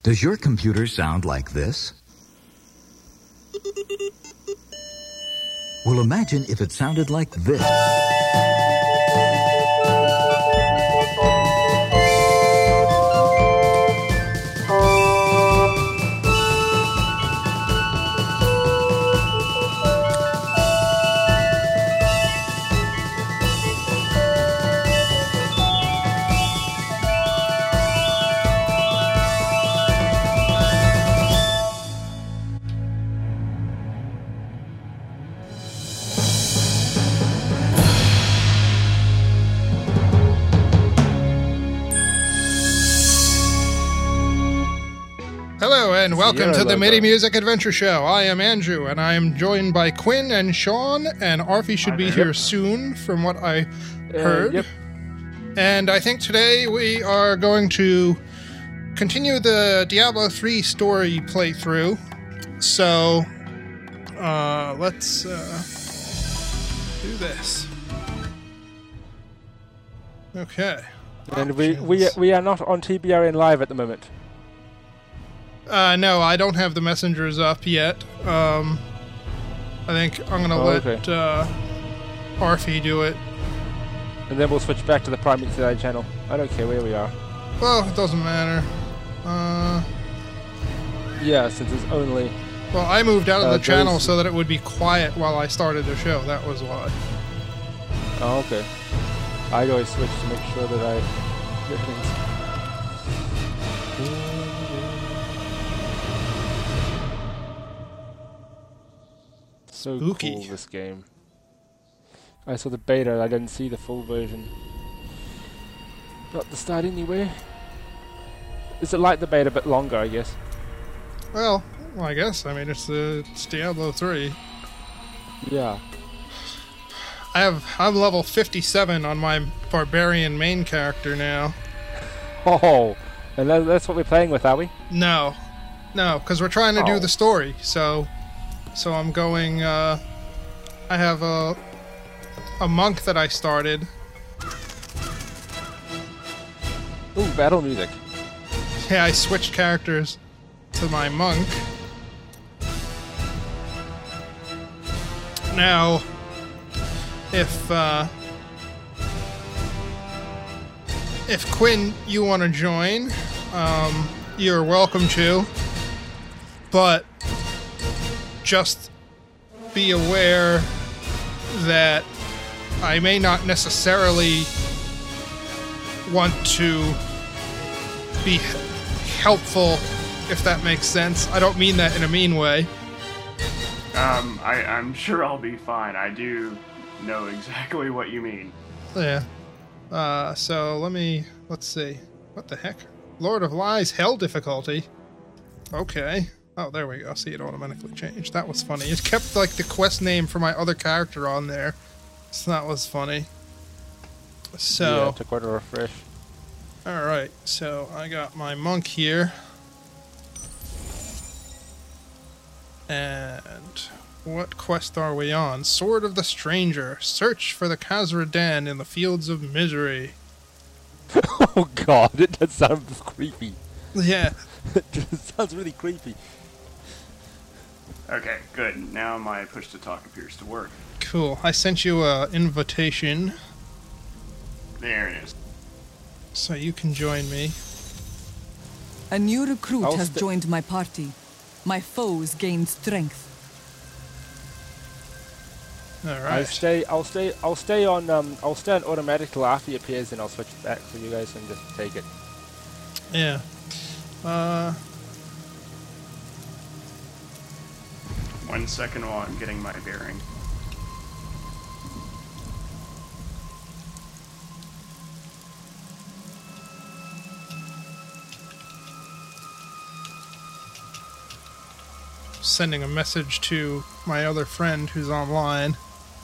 Does your computer sound like this? Well, imagine if it sounded like this. Hello and welcome to the MIDI Music Adventure Show. I am Andrew and I am joined by Quinn and Sean, and Arfie should be here soon from what I heard. Yep. And I think today we are going to continue the Diablo 3 story playthrough. So let's do this. Okay. And we are not on TBRN Live at the moment. No, I don't have the messengers up yet. I think I'm gonna let Arfie do it. And then we'll switch back to the Prime Mixer channel. I don't care where we are. Well, it doesn't matter. Yeah, since it's only... Well, I moved out of the channel so that it would be quiet while I started the show. That was why. Oh, okay. I'd always switch to make sure that I hear things. So Spooky. cool, this game. I saw the beta, I didn't see the full version. Got the start anyway. Is it like the beta, but longer, I guess? Well, I guess. I mean, it's Diablo 3. Yeah. I'm level 57 on my barbarian main character now. Oh, and that's what we're playing with, are we? No, because we're trying to do the story. So I'm going. I have a monk that I started. Ooh, battle music. Yeah, I switched characters to my monk. Now, if Quinn, you want to join, you're welcome to. But just be aware that I may not necessarily want to be helpful, if that makes sense. I don't mean that in a mean way. I'm sure I'll be fine. I do know exactly what you mean. Yeah. So let's see. What the heck? Lord of Lies, Hell difficulty. Okay. Oh, there we go. See, it automatically changed. That was funny. It kept, like, the quest name for my other character on there. So that was funny. So... Yeah, it took quite a refresh. Alright, so I got my monk here. And what quest are we on? Sword of the Stranger. Search for the Khazra Den in the Fields of Misery. Oh god, it does sound creepy. Yeah. It just sounds really creepy. Okay, good. Now my push to talk appears to work. Cool. I sent you an invitation. There it is. So you can join me. A new recruit has joined my party. My foes gain strength. All right. I'll stay on automatic till after he appears, and I'll switch back for you guys and just take it. Yeah. 1 second while I'm getting my bearing. Sending a message to my other friend who's online.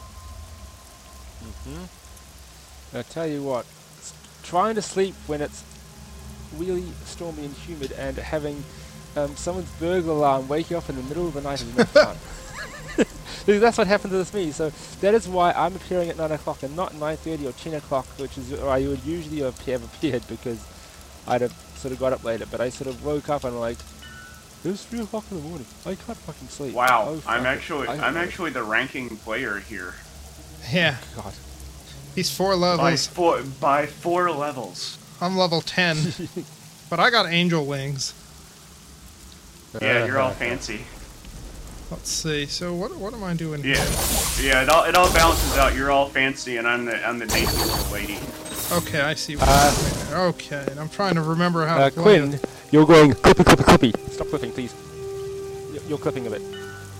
I tell you what, trying to sleep when it's really stormy and humid and having someone's burglar alarm wake you up in the middle of the night is no fun. That's what happened to me. So that is why I'm appearing at 9 o'clock and not 9:30 or 10 o'clock, which is where I would usually have appeared, because I'd have sort of got up later, but I sort of woke up and I'm like, it's 3 o'clock in the morning. I can't fucking sleep. Wow, Oh, I'm fuck. actually the ranking player here. Yeah, God. he's 4 levels. By 4 levels. I'm level 10. But I got angel wings. Yeah, you're all fancy. Let's see. So what am I doing here? Yeah. It all balances out. You're all fancy, and I'm the dainty little lady. Okay, I see. Okay, and I'm trying to remember how to play Quinn, it. you're going clippy. Stop clipping, please. You're clipping a bit.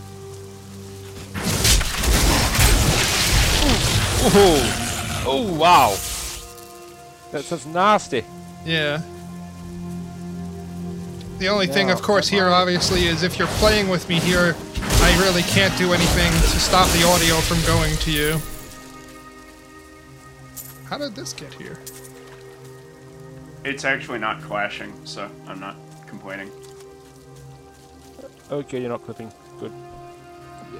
Oh, wow. That's nasty. Yeah. The only thing, of course, here, obviously, is if you're playing with me here, I really can't do anything to stop the audio from going to you. How did this get here? It's actually not clashing, so I'm not complaining. Okay, you're not clipping. Good. Yeah.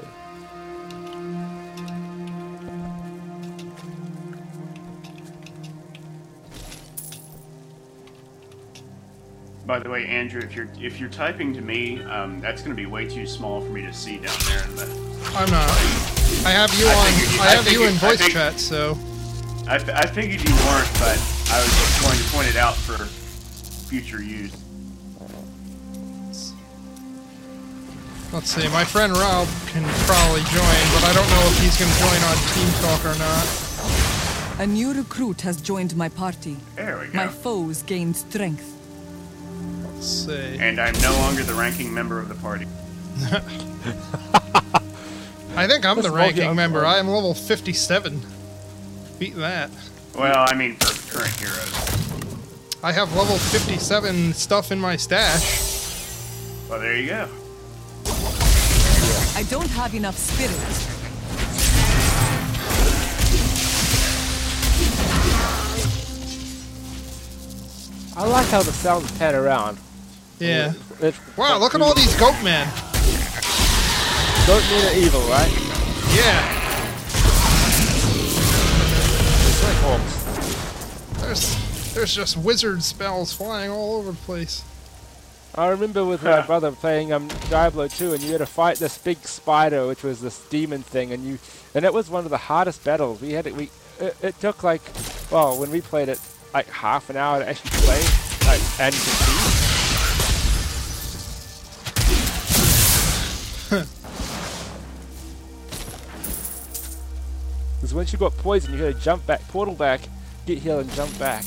By the way, Andrew, if you're typing to me, that's going to be way too small for me to see down there in the. I'm not. I have you I have you in voice chat, so. I figured you weren't, but I was just going to point it out for future use. Let's see. My friend Rob can probably join, but I don't know if he's going to join on Team Talk or not. A new recruit has joined my party. There we go. My foes gain strength. Let's see. And I'm no longer the ranking member of the party. I think I'm the ranking member. I am level 57. Beat that. Well, I mean for current heroes. I have level 57 stuff in my stash. Well, there you go. I don't have enough spirit. I like how the sounds pan around. Yeah. Wow, look at all these goat men. Goat men are evil, right? Yeah. It's like orcs. There's just wizard spells flying all over the place. I remember with my brother playing Diablo 2, and you had to fight this big spider, which was this demon thing, and it was one of the hardest battles. It took like, well, when we played it, like half an hour to actually play, and compete. Because once you got poisoned, you had to jump back, portal back, get healed, and jump back.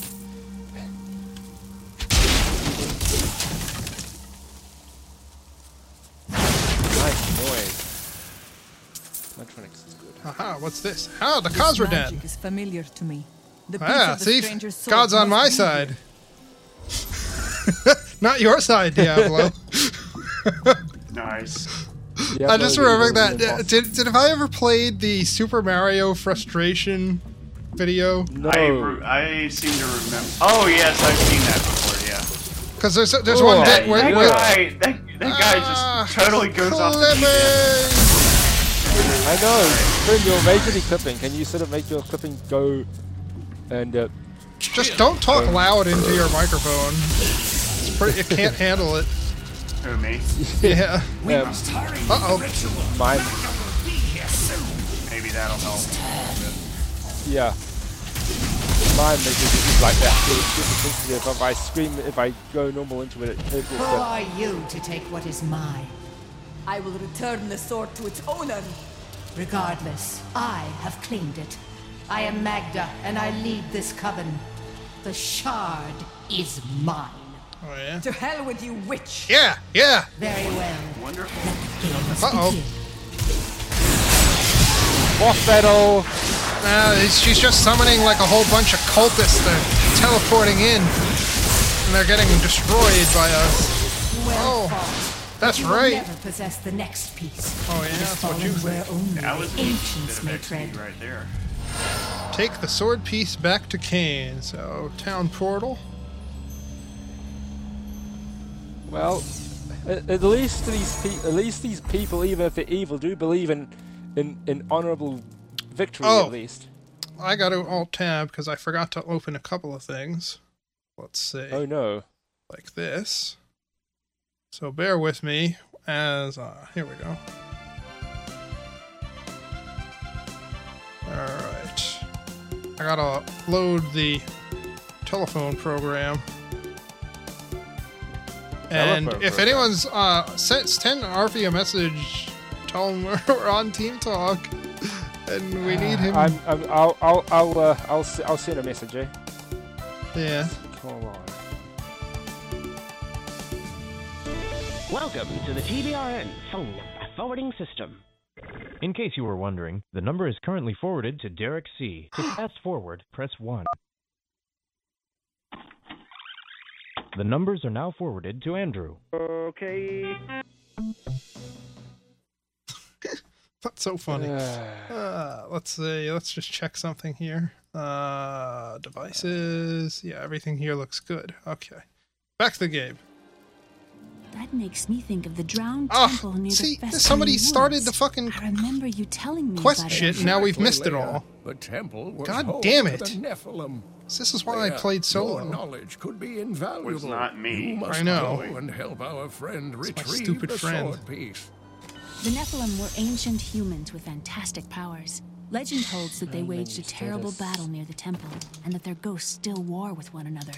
Nice noise. Electronics is good. Haha, what's this? Ah, the This Khazra magic Den. is familiar to me. The piece Ah, of the see? stranger's sword God's on must my be here. side. Not your side, Diablo. Nice. I just remember that. Did have I ever played the Super Mario frustration video? No. I seem to remember. Oh yes, I've seen that before. Yeah. Because there's one bit where That guy just totally goes off the deep end. I know. When you're majorly clipping, can you sort of make your clipping go and Just don't talk loud into your microphone. It's pretty, it can't handle it. Who, me? Yeah. Uh-oh. Mine. Maybe that'll help. Yeah. Mine makes it like that. It's super sensitive. If I scream, if I go normal into it, Who are you to take what is mine? I will return the sword to its owner. Regardless, I have claimed it. I am Magda, and I lead this coven. The shard is mine. Oh yeah. To hell with you, witch! Yeah. Yeah. Very well. Wonderful. Let the games Uh-oh. begin. boss battle. She's just summoning like a whole bunch of cultists. They're teleporting in, and they're getting destroyed by us. Well Oh, fought. that's You will right. never possess the next piece. Oh yeah, that's what you Where think. only That was the a bit ancients of may XP tread. right there. Take the sword piece back to Cain. So town portal. Well, at least these people, even if they're evil, do believe in honorable victory. Oh. At least. I got to alt tab because I forgot to open a couple of things. Let's see. Oh no. like this. So bear with me as, here we go. Alright. I gotta load the telephone program. And if anyone's, send Arfie a message, tell him we're on Team Talk, and we need him. I'll send a message, eh? Yeah. Come on. Welcome to the TBRN phone number forwarding system. In case you were wondering, the number is currently forwarded to Derek C. To fast forward, press 1. The numbers are now forwarded to Andrew. Okay. That's so funny. Let's see. Let's just check something here. Devices. Yeah, everything here looks good. Okay. Back to the game. That makes me think of the drowned temple near the Fescue somebody woods. started the fucking I remember you telling me quest about shit, it. and now we've missed it all. The temple was God home damn to it. the Nephilim. This is why I played solo. Your knowledge could be invaluable. It was not me. You must I know. go and help our friend It's my retrieve stupid the friend. sword piece. The Nephilim were ancient humans with fantastic powers. Legend holds that they waged a terrible battle near the temple, and that their ghosts still war with one another.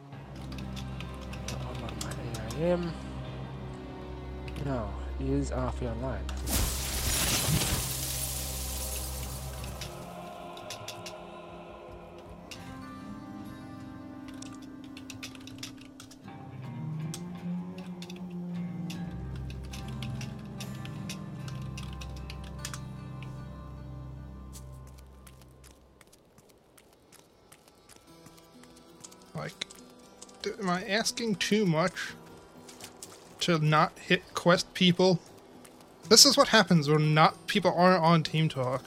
I am. No, is Arfie online? Like, am I asking too much to not hit quest people? This is what happens when people aren't on Team Talk.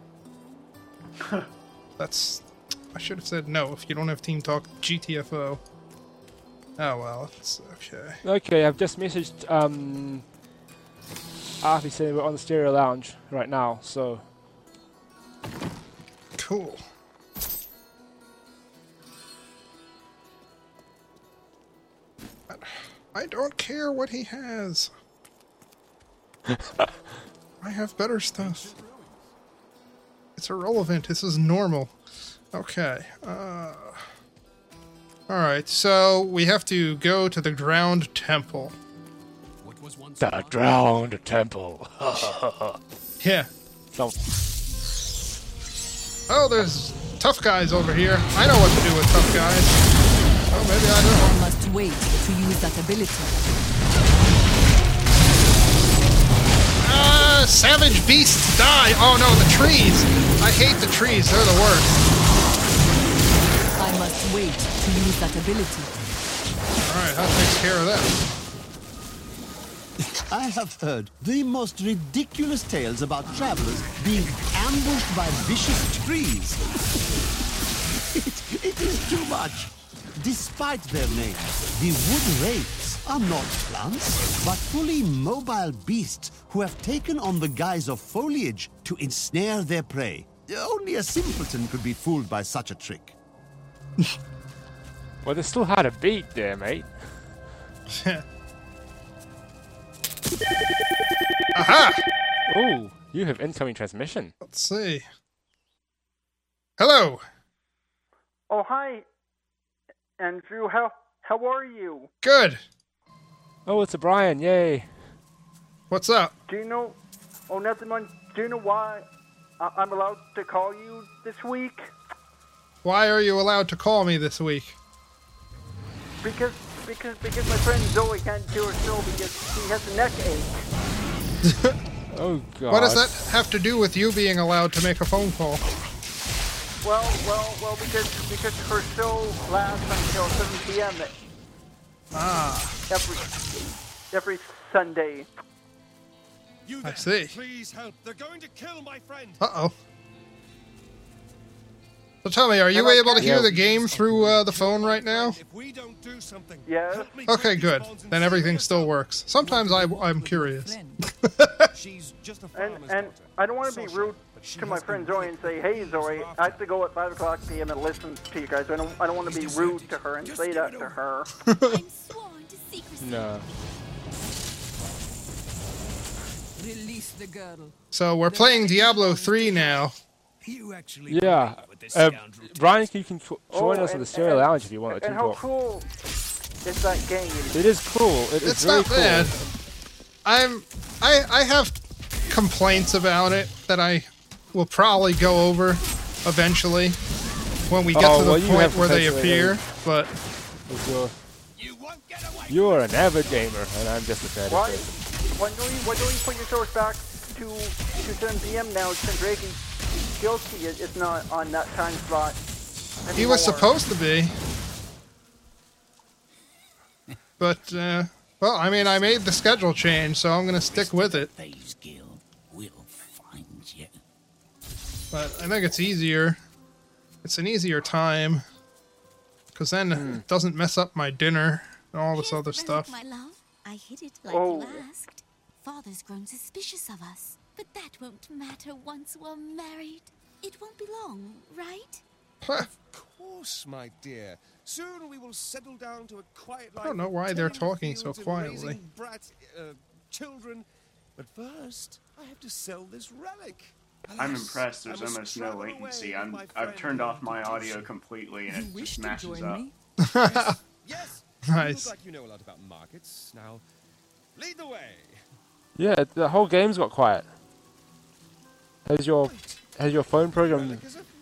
I should have said no. If you don't have Team Talk, GTFO. Oh well, it's okay. Okay, I've just messaged Arfie saying we're on the stereo lounge right now, so. Cool. I don't care what he has. I have better stuff. It's irrelevant. This is normal. Okay. Alright, so we have to go to the Drowned Temple. The Drowned Temple. Yeah. So. Oh, there's tough guys over here. I know what to do with tough guys. Oh, maybe I don't. I must wait to use that ability. Savage beasts die! Oh no, the trees! I hate the trees, they're the worst. I must wait to use that ability. Alright, that takes care of that. I have heard the most ridiculous tales about travelers being ambushed by vicious trees. It is too much. Despite their name, the wood wraiths are not plants, but fully mobile beasts who have taken on the guise of foliage to ensnare their prey. Only a simpleton could be fooled by such a trick. Well, they're still hard to beat there, mate. Aha! Oh, you have incoming transmission. Let's see. Hello! Oh, hi, Andrew. How are you? Good. Oh, it's a Brian. Yay. What's up? Do you know... Oh, nothing much. Do you know why I'm allowed to call you this week? Why are you allowed to call me this week? Because my friend Zoe can't do her show because she has a neck ache. Oh, God. What does that have to do with you being allowed to make a phone call? Well, because her show lasts until 7 p.m. Every Sunday. I see. Please help. They're going to kill my friend. Uh-oh. So tell me, are you able to hear the game through the phone right now? If we don't do something, yeah. Okay, good. Then everything still works. Sometimes I'm curious. And I don't want to be rude, to my friend Zoe and say, "Hey Zoe, I have to go at 5 p.m. and listen to you guys. I don't want to be rude to her and say that to her." No. Release the girl. So we're playing Diablo 3 now. Yeah. Brian, you can join us at the Stereo Lounge if you want to And how talk. cool is that game? It is cool. It's very not bad. cool. I have complaints about it that I will probably go over eventually when we get to the point where they appear. But you're an avid gamer, and I'm just a fan. Why don't you put your source back to 7 p.m. now since Reiki Gilkey is not on that time slot anymore? he was supposed to be. But, well, I mean, I made the schedule change, so I'm going to stick with it. But I think it's easier. It's an easier time. Because then it doesn't mess up my dinner and all this other stuff. My love, I hid it like you asked. Father's grown suspicious of us, but that won't matter once we're married. It won't be long, right? Of course, my dear. Soon we will settle down to a quiet life. I don't know why they're tending the talking so fields and quietly. raising children. But first, I have to sell this relic. I'm impressed. There's almost no latency. I've turned off my audio completely, and it just mashes up. Yes. Nice. You look like you know a lot about markets. Now, lead the way. Yeah, the whole game's got quiet. Has your phone program?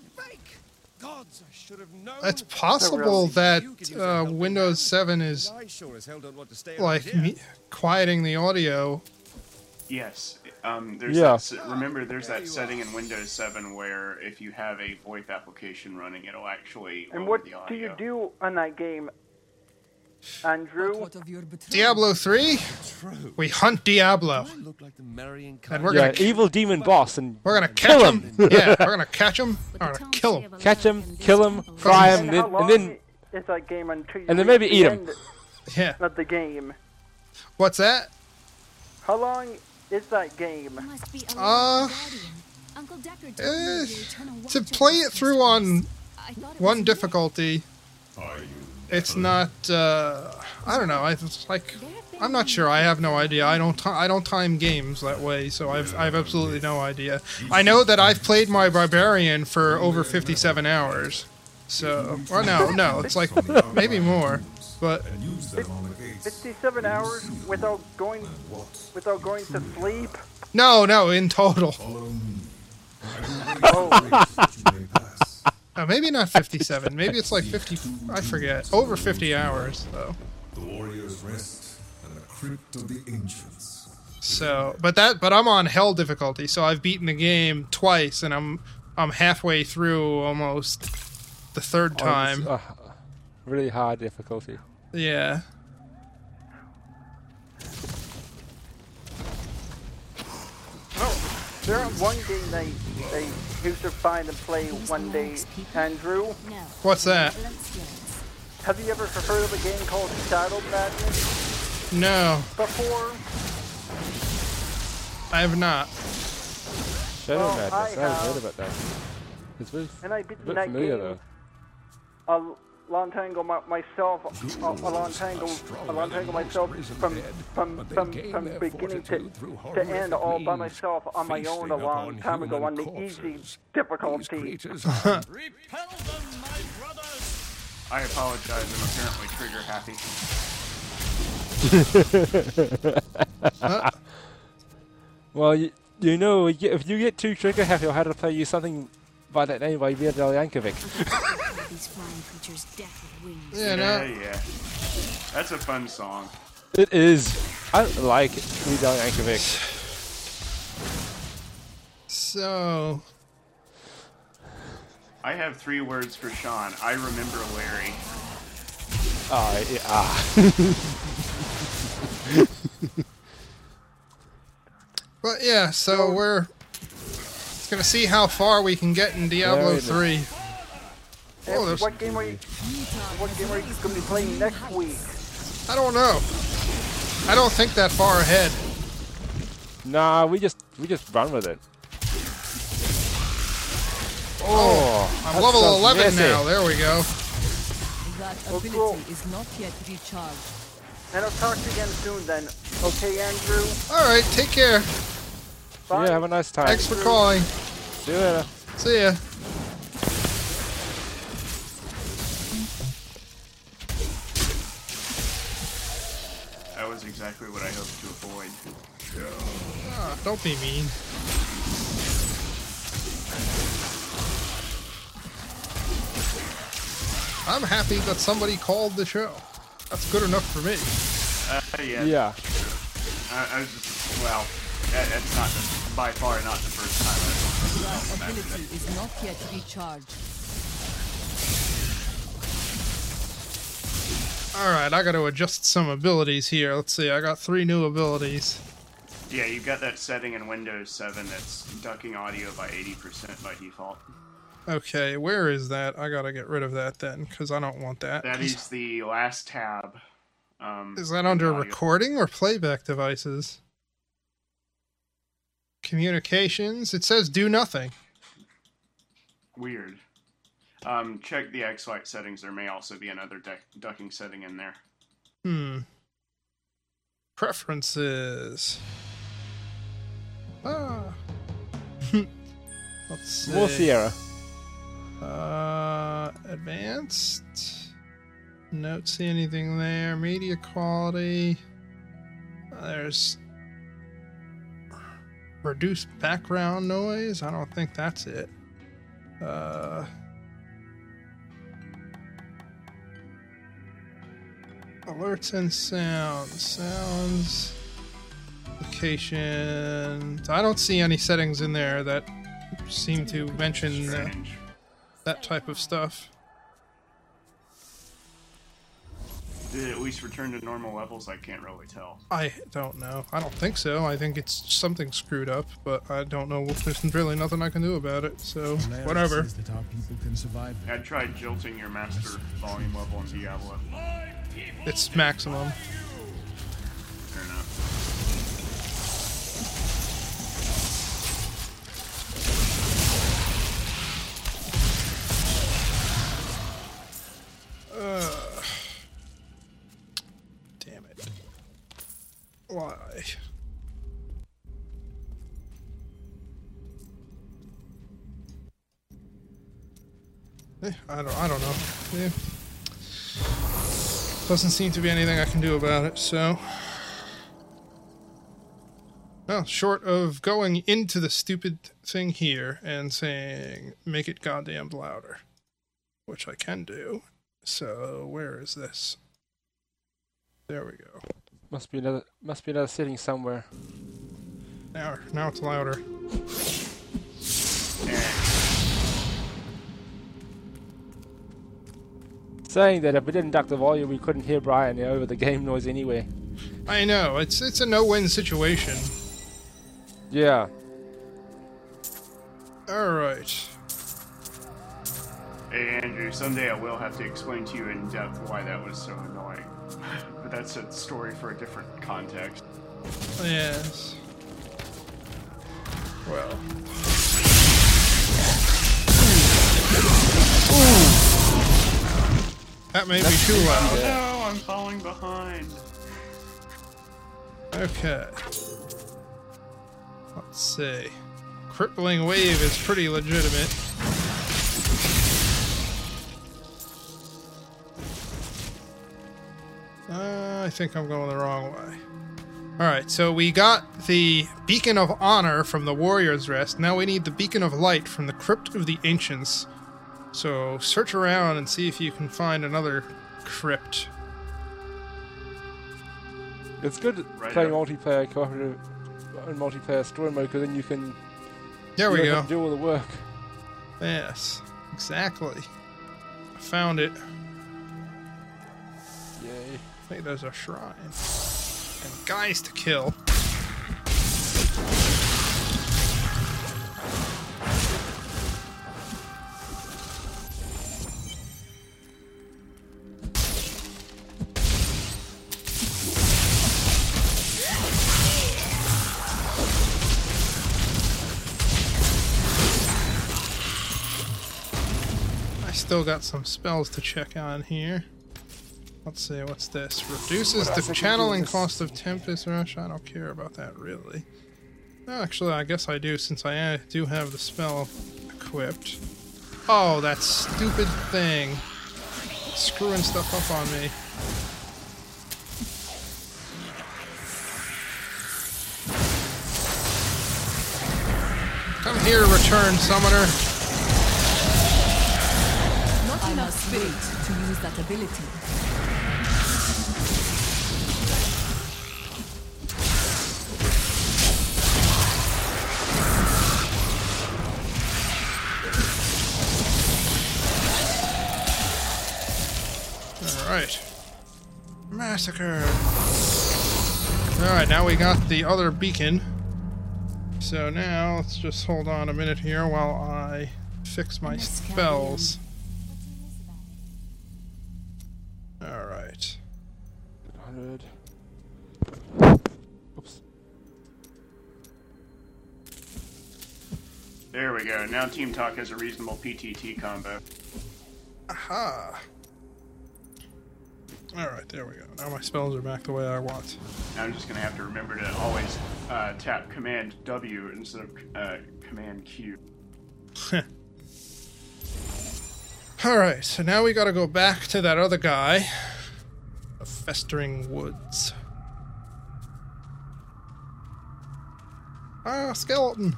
It's possible that Windows 7 is like quieting the audio. Yes. Remember, there's that setting in Windows 7 where if you have a VoIP application running, it'll actually And lower what the audio. do you do on that game, Andrew? Diablo 3? We hunt Diablo. And we're gonna evil demon boss, and we're gonna catch him. Yeah, we're gonna catch him. We're gonna kill him. Catch him, kill him, fry him, and then Is that game until you and then reach maybe the eat him. end Yeah. of the game? What's that? How long is that game? To play it through on one difficulty, it's not. I don't know. I'm not sure. I have no idea. I don't time games that way, so I've absolutely no idea. I know that I've played my barbarian for over 57 hours. So, or no, it's like maybe more, but 57 hours without going to sleep. No, in total. Maybe not 57. Maybe it's like 50. I forget. Over 50 hours, though. The warrior's rest and the crypt of the ancients. So, but I'm on hell difficulty, so I've beaten the game twice, and I'm halfway through almost the third time. Really hard difficulty. Yeah. There's one game they used to find and play one day, Andrew. What's that? Have you ever heard of a game called Shadow Madness? No. Before? I have not. Shadow Madness. I haven't heard about that. It's very, and I beat very that familiar game though. a long time ago myself. A long time ago myself from beginning to end, all by myself on my own. A long time ago on the easy difficulty. I apologize. I'm apparently trigger happy. Well, you know, if you get too trigger happy, I'll have to play you something by that name by Weird-Al Yankovic. These flying creatures decked with wings. Yeah. That's a fun song. It is. I like Weird-Al Yankovic. So, I have 3 words for Sean. I remember Larry. But yeah, so we're gonna see how far we can get in Diablo 3. What game are you gonna be playing next week? I don't know. I don't think that far ahead. Nah, we just run with it. I'm level 11 messy. now. There we go. That ability is not yet recharged. And I'll talk to you again soon then. Okay, Andrew? Alright, take care. Bye. Yeah, have a nice time. Thanks for calling. See you later. See ya. That was exactly what I hoped to avoid. Don't be mean. I'm happy that somebody called the show. That's good enough for me. Yeah. I was just, well, it's not by far not the first time That ability is not yet recharged. Alright, I gotta adjust some abilities here. Let's see, I got 3 new abilities. Yeah, you've got that setting in Windows 7 that's ducking audio by 80% by default. Okay, where is that? I gotta get rid of that then, because I don't want that. That is the last tab. Is that under recording or playback devices? Communications? It says do nothing. Weird. Check the X-Lite settings. There may also be another ducking setting in there. Preferences. Let's see. More Sierra. Advanced. Don't see anything there. Media quality. There's reduced background noise. I don't think that's it. Alerts and sounds. Sounds. Locations. I don't see any settings in there that seem to mention that type of stuff. Did it at least return to normal levels? I can't really tell. I don't know. I don't think so. I think it's something screwed up, but I don't know. There's really nothing I can do about it, so whatever. I tried jolting your master volume level in Diablo. It's maximum. Fair enough. Damn it. Why? I don't know. Yeah. Doesn't seem to be anything I can do about it, so... Well, short of going into the stupid thing here and saying, make it goddamn louder. Which I can do. So, where is this? There we go. Must be another setting somewhere. Now it's louder. Saying that if we didn't duck the volume, we couldn't hear Brian over the game noise anyway. I know, it's a no-win situation. Yeah. Alright. Hey Andrew, someday I will have to explain to you in depth why that was so annoying. But that's a story for a different context. Yes. Well. Ooh. That may be too loud. No, I'm falling behind. Okay. Let's see. Crippling wave is pretty legitimate. I think I'm going the wrong way. Alright, so we got the Beacon of Honor from the Warrior's Rest. Now we need the Beacon of Light from the Crypt of the Ancients. So search around and see if you can find another crypt. It's good playing multiplayer cooperative and multiplayer story mode because then you can there we go. Have to do all the work. Yes, exactly. I found it. Yay. Hey, there's a shrine. And guys to kill. still got some spells to check on here. Let's see, what's this? Reduces the channeling cost of Tempest Rush. I don't care about that, really. Actually, I guess I do, since I do have the spell equipped. Oh, that stupid thing. Screwing stuff up on me. Come here, return summoner. Not enough spirit to use that ability. Alright. Massacre. Alright, now we got the other beacon. So now, let's just hold on a minute here while I fix my spells. Alright. 100. Oops. There we go. Now Team Talk has a reasonable PTT combo. Aha! Alright, there we go. Now my spells are back the way I want. Now I'm just going to have to remember to always tap Command W instead of Command Q. Alright, so now we gotta go back to that other guy. The Festering Woods. Ah, skeleton!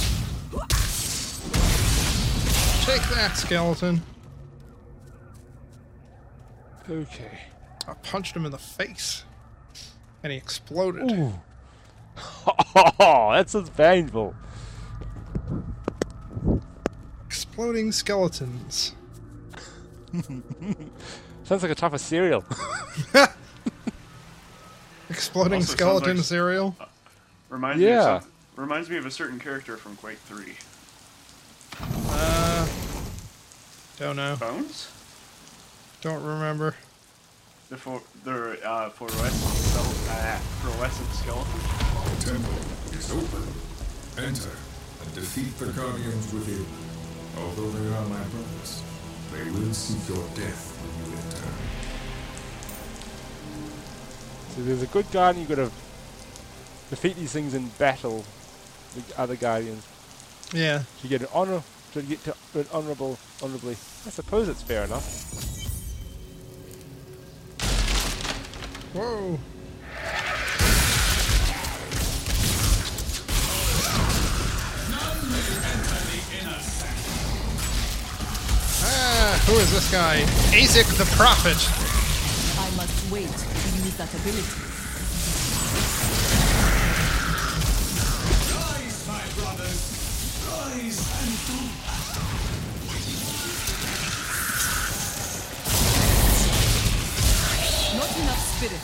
Take that, skeleton. Okay. I punched him in the face. And he exploded. Ooh. Oh, that's so painful. Exploding skeletons. Sounds like a type of cereal. Exploding Also skeleton like, cereal? Reminds me of a certain character from Quake 3. Don't know. Bones? Don't remember. The fluorescent skeleton. The temple is open. Enter and defeat the guardians within. Although they are my brothers, they will seek your death when you enter. So there's a good guardian, you've got to defeat these things in battle, the other guardians. Yeah. To get an honor, to get to an honorably. I suppose it's fair enough. Whoa. Who is this guy? Azek the Prophet. I must wait to use that ability. Rise, my brothers! Rise and do! Not enough spirit.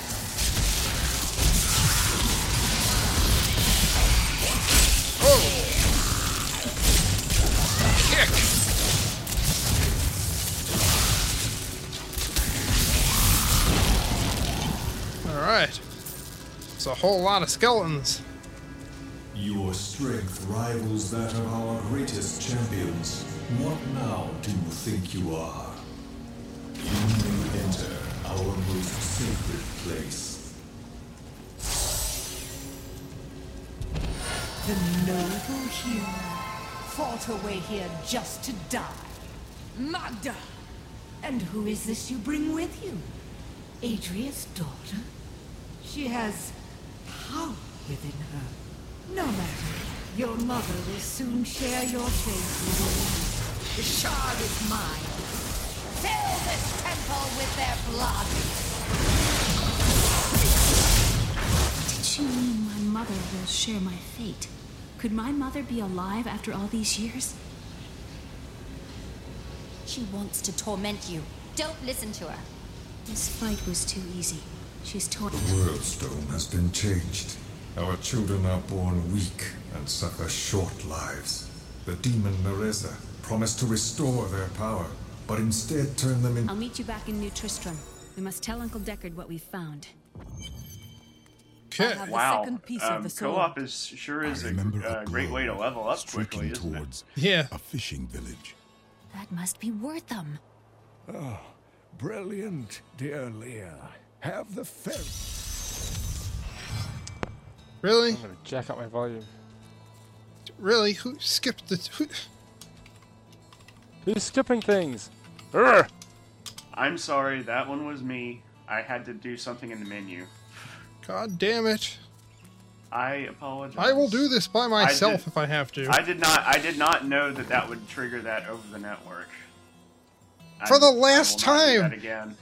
Oh! Kick! Alright. It's a whole lot of skeletons. Your strength rivals that of our greatest champions. What now do you think you are? You may enter our most sacred place. The noble hero fought her way here just to die. Magda! And who is this you bring with you? Adria's daughter? She has power within her. No matter, your mother will soon share your fate with me. The shard is mine. Fill this temple with their blood! Did she mean my mother will share my fate? Could my mother be alive after all these years? She wants to torment you. Don't listen to her. This fight was too easy. She's torn. The world stone has been changed. Our children are born weak and suffer short lives. The demon Nereza promised to restore their power, but instead turn them in. I'll meet you back in New Tristram. We must tell Uncle Deckard what we've found. Okay. Wow. Co-op is a great way to level up quickly, isn't it? Yeah. A fishing village. That must be worth them. Oh, brilliant, dear Leah. Have the Really? I'm gonna jack up my volume. Really? Who skipped the... Who's skipping things? Urgh! I'm sorry, that one was me. I had to do something in the menu. God damn it. I apologize. I will do this by myself if I have to. I did not know that would trigger that over the network. For the last time. Not do that again.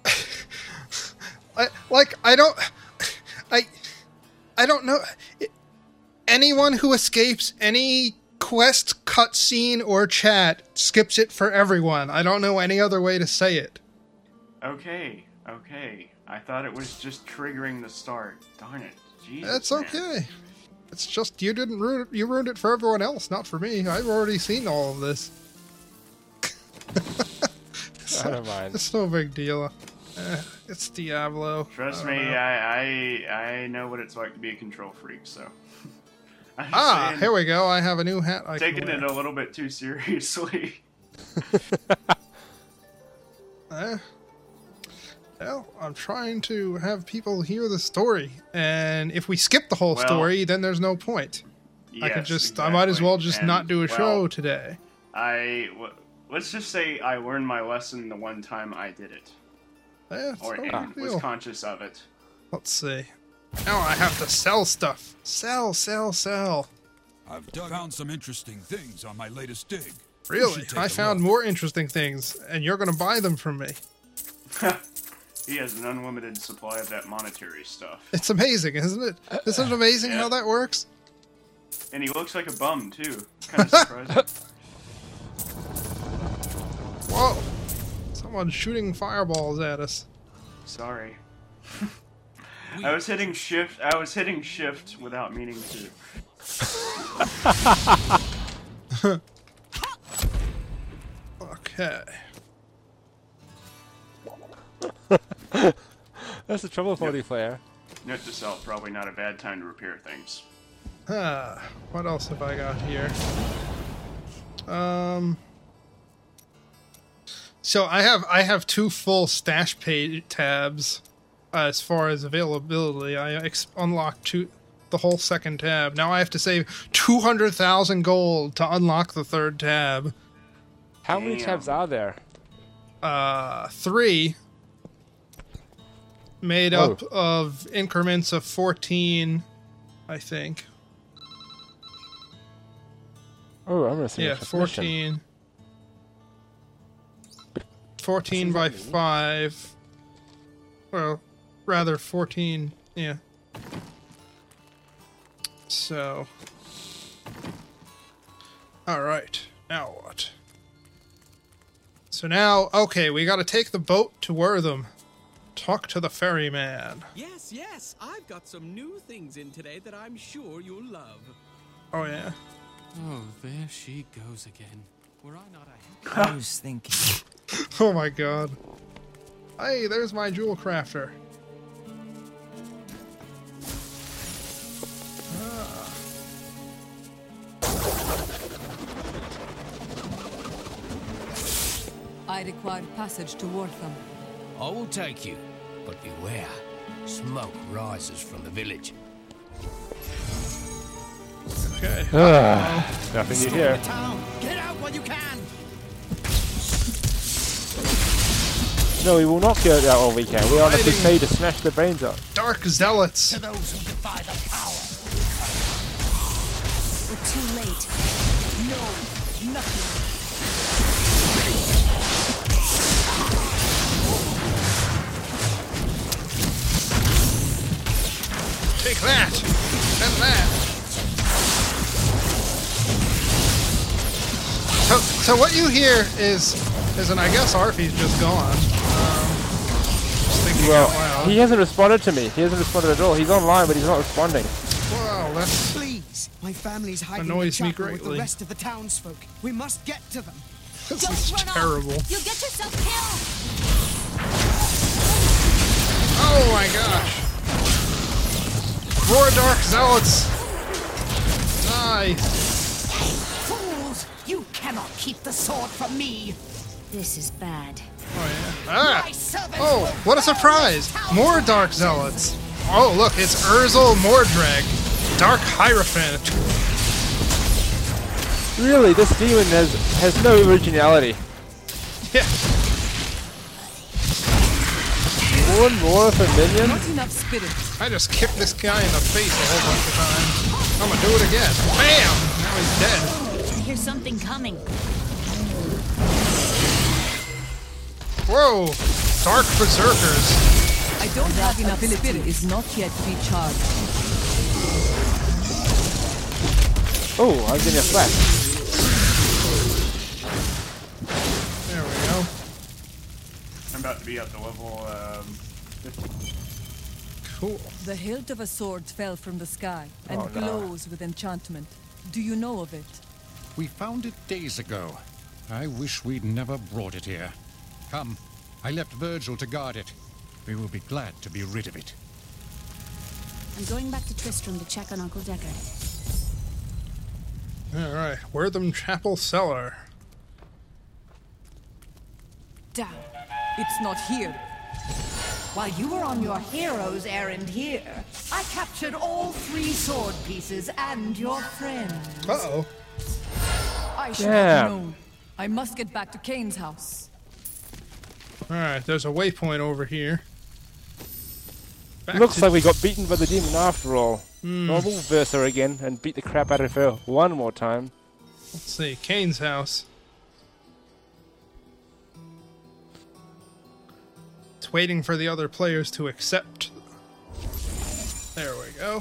I don't know. Anyone who escapes any quest, cutscene, or chat skips it for everyone. I don't know any other way to say it. Okay. I thought it was just triggering the start. Darn it. Jesus, That's man. okay. It's just you didn't ruin it. You ruined it for everyone else, not for me. I've already seen all of this. I don't mind. It's no big deal. It's Diablo. Trust me, I know what it's like to be a control freak, so... Here we go. I have a new hat I taking can wear. it a little bit too seriously. Well, I'm trying to have people hear the story, and if we skip the whole story, then there's no point. Yes, I might as well just not do a show today. Let's just say I learned my lesson the one time I did it. And was conscious of it. Let's see. Now I have to sell stuff. Sell. I've found some interesting things on my latest dig. Really? I found more interesting things, and you're going to buy them from me. He has an unlimited supply of that monetary stuff. It's amazing, isn't it? Isn't it amazing how that works? And he looks like a bum, too. Kind of surprising. Whoa. Someone's shooting fireballs at us. Sorry. I was hitting shift without meaning to. Okay. That's the trouble with multiplayer. Note to self, probably not a bad time to repair things. What else have I got here? So I have 2 full stash page tabs as far as availability. I unlocked the whole second tab. Now I have to save 200,000 gold to unlock the third tab. How many tabs are there? 3. Made up of increments of 14, I think. Oh, I'm gonna see. Yeah, 14. 14 by 5. Well, rather 14, yeah. So. Alright, now what? So now, okay, we gotta take the boat to Wortham. Talk to the ferryman. Yes, I've got some new things in today that I'm sure you'll love. Oh, yeah? Oh, there she goes again. Were I not I was thinking. Oh my god. Hey, there's my jewel crafter. I require passage to Wortham. I will take you, but beware. Smoke rises from the village. Okay. Nothing you hear. Get out while you can. No, we will not go out all weekend. We are on a crusade to smash the brains out. Dark zealots. To those who defy the power. We're too late. No, nothing. Take that! And that! So what you hear is and I guess Arfie's just gone. Just thinking out loud. He hasn't responded to me. He hasn't responded at all. He's online, but he's not responding. Wow, that's... Please, my family's hiding annoys in the me chapel with greatly. the rest of the townsfolk. We must get to them. This is terrible. You'll get yourself killed. Oh my gosh. More dark zealots. Die. Fools! You cannot keep the sword from me. This is bad. Ah! Oh, what a surprise! More Dark Zealots! Oh, look, it's Urzel Mordrag, Dark Hierophant. Really, this demon has no originality. Yeah. More and more of a minion? Not enough spirit. I just kicked this guy in the face a whole bunch of times. I'm gonna do it again. Bam! Now he's dead. I hear something coming. Whoa! Dark Berserkers. I don't have enough spirit. Is not yet recharged. Oh, I'm getting a flash. There we go. I'm about to be up to level 50. Cool. The hilt of a sword fell from the sky and glows with enchantment. Do you know of it? We found it days ago. I wish we'd never brought it here. Come, I left Virgil to guard it. We will be glad to be rid of it. I'm going back to Tristram to check on Uncle Deckard. Alright, Wortham Chapel Cellar. Damn, it's not here. While you were on your hero's errand here, I captured all 3 sword pieces and your friend. Uh-oh. I should have known. I must get back to Kane's house. Alright, there's a waypoint over here. Looks like we got beaten by the demon after all. We'll verse her again and beat the crap out of her one more time. Let's see, Kane's house. It's waiting for the other players to accept. There we go.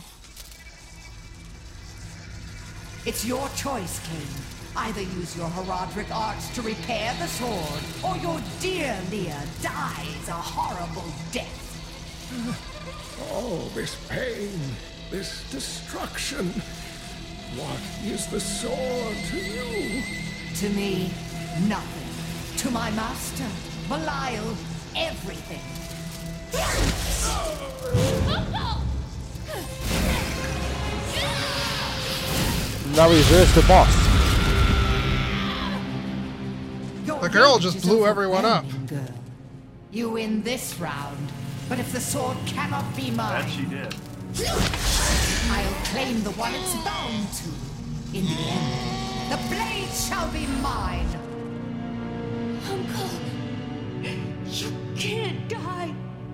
It's your choice, Kane. Either use your Horadric arts to repair the sword, or your dear Leah dies a horrible death. Oh, this pain, this destruction. What is the sword to you? To me, nothing. To my master, Belial, everything. Now we verse the boss. The girl just blew everyone up. Girl. You win this round, but if the sword cannot be mine... That she did. I'll claim the one it's bound to. In the end, the blade shall be mine. Uncle, you can't die.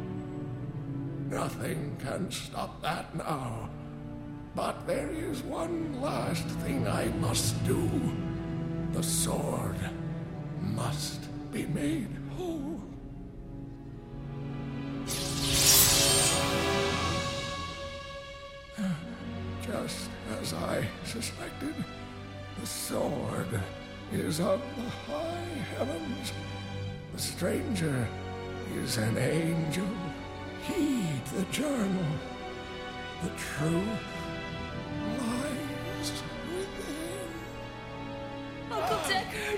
Nothing can stop that now. But there is one last thing I must do. The sword must be made whole. Just as I suspected, the sword is of the high heavens. The stranger is an angel. Heed the journal. The truth lies within. Uncle Deckard!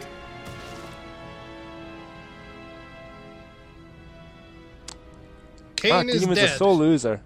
Kane is Demon's dead. a sole loser.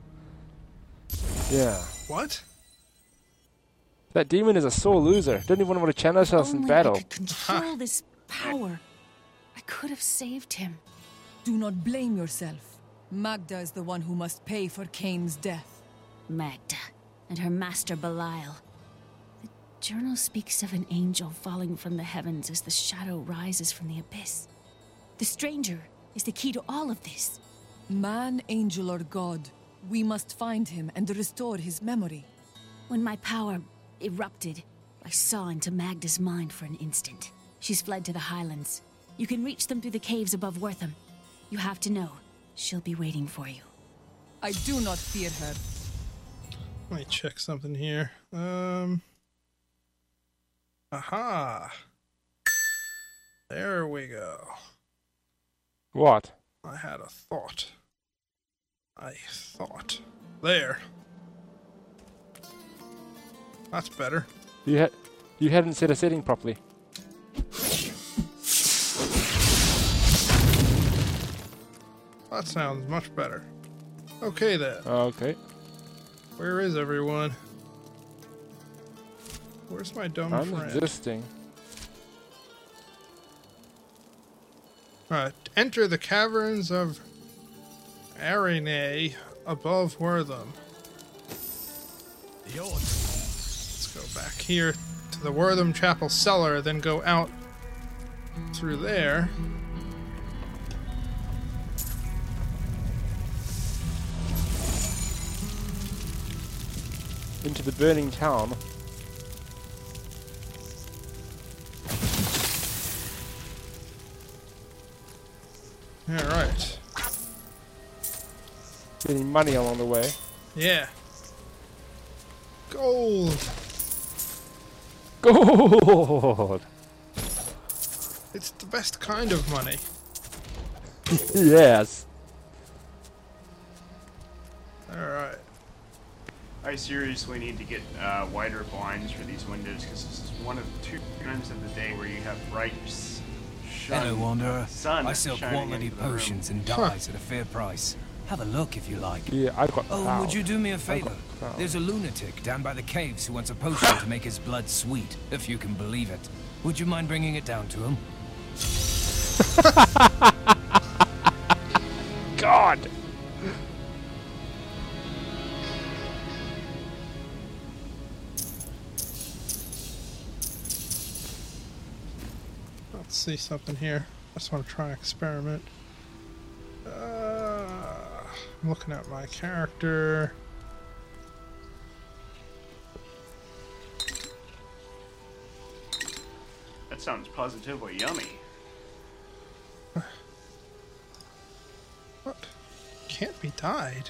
Yeah. What? That demon is a sole loser. Doesn't even want to channel us in battle. I could control this power. I could have saved him. Do not blame yourself. Magda is the one who must pay for Kane's death. Magda and her master Belial. The journal speaks of an angel falling from the heavens as the shadow rises from the abyss. The stranger is the key to all of this. Man, angel, or god, we must find him and restore his memory. When my power erupted, I saw into Magda's mind for an instant. She's fled to the highlands. You can reach them through the caves above Wortham. You have to know, she'll be waiting for you. I do not fear her. Let me check something here. Aha. There we go. What? I had a thought. There. That's better. You hadn't set a setting properly. That sounds much better. Okay then. Okay. Where is everyone? Where's my dumb I'm friend? existing. Enter the caverns of Arene above Wortham. Let's go back here to the Wortham Chapel cellar, then go out through there. Into the burning town. Alright. Getting money along the way. Yeah. Gold! Gold! It's the best kind of money. Yes. Alright. I seriously need to get wider blinds for these windows, because this is one of 2 times of the day where you have bright Hello, Wanderer. sun I sell quality potions and dyes at a fair price. Have a look if you like. Yeah, I got Oh, would you do me a favor? There's a lunatic down by the caves who wants a potion to make his blood sweet, if you can believe it. Would you mind bringing it down to him? God! Let's see something here. I just want to try an experiment. I'm looking at my character. That sounds positively yummy. What? Can't be dyed.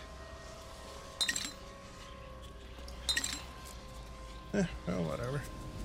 Well, whatever.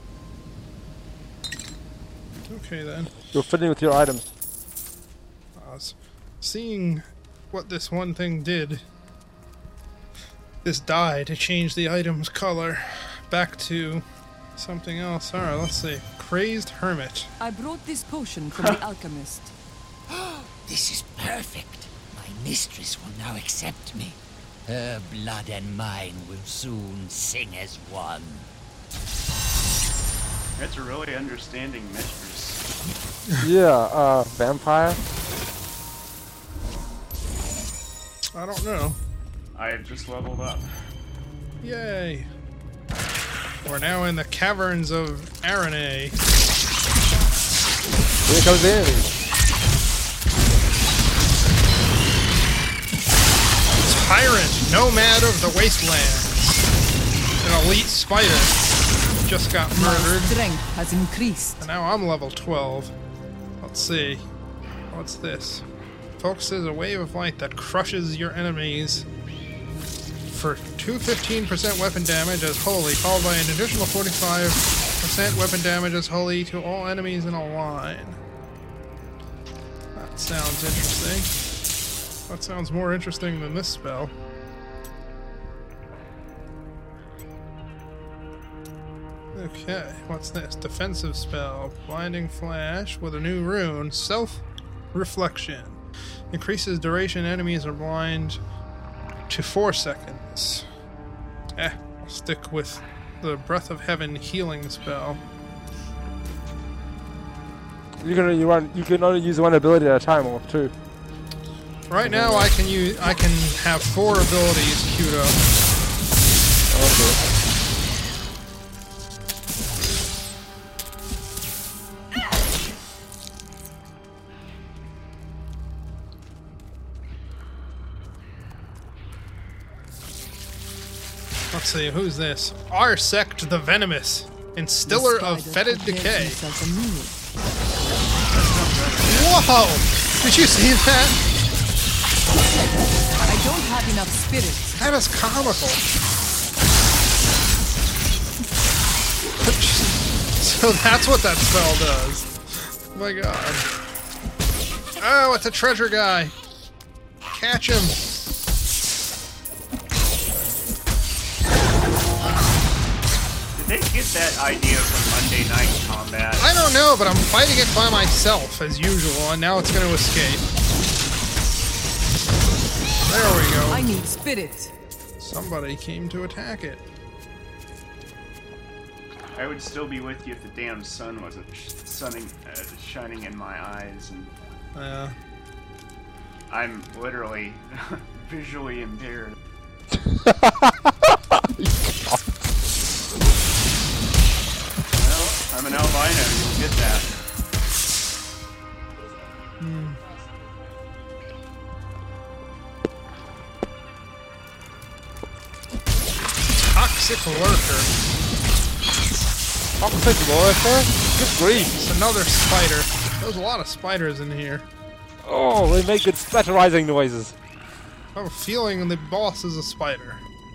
Okay then. You're fiddling with your items. I was seeing what this one thing did. This dye to change the item's color back to something else. Alright, let's see. Crazed Hermit. I brought this potion from the alchemist. This is perfect. My mistress will now accept me. Her blood and mine will soon sing as one. That's a really understanding mistress. Yeah, vampire? I don't know. I have just leveled up. Yay. We're now in the caverns of Arene. Here comes the enemy. Tyrant, nomad of the wastelands. An elite spider. Just got murdered. My strength has increased. And now I'm level 12. Let's see. What's this? Focuses a wave of light that crushes your enemies for 215% weapon damage as holy, followed by an additional 45% weapon damage as holy to all enemies in a line. That sounds interesting. That sounds more interesting than this spell. Okay, what's this? Defensive spell. Blinding Flash with a new rune. Self-Reflection. Increases duration enemies are blind to 4 seconds. I'll stick with the Breath of Heaven healing spell. You can only use one ability at a time, or 2. Right now, I can have 4 abilities queued up. Okay. Let's see, who's this? Arsect the Venomous, Instiller of Fetid Decay. Whoa! Did you see that? I don't have enough spirit. That is comical. So that's what that spell does. Oh my god. Oh, it's a treasure guy. Catch him. Did they get that idea from Monday Night Combat? I don't know, but I'm fighting it by myself, as usual, and now it's going to escape. There we go. I need spirit. Somebody came to attack it. I would still be with you if the damn sun wasn't shining in my eyes and Yeah. I'm literally visually impaired. Well, I'm an albino, you'll get that. Toxic lurker. Toxic lurker? Good grief. It's another spider. There's a lot of spiders in here. Oh, they make good splatterizing noises. I have a feeling the boss is a spider.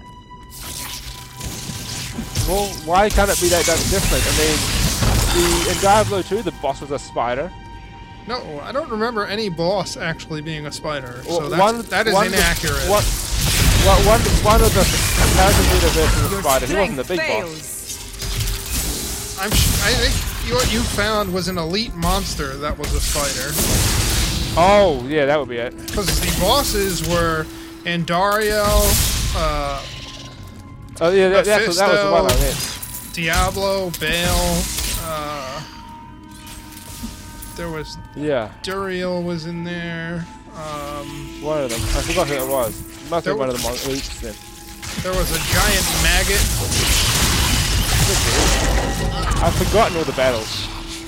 Well, why can't it be that different? I mean, in Diablo 2, the boss was a spider. No, I don't remember any boss actually being a spider, Well, so that is inaccurate. One of the characters in the version of the spider, he wasn't the big boss. I think what you found was an elite monster that was a spider. Oh, yeah, that would be it. Because the bosses were Andario, oh yeah, that was the one I meant. Diablo, Baal, there was Duriel was in there. One of them. I forgot who it was. Must have been one of the elites then. There was a giant maggot. I've forgotten all the battles.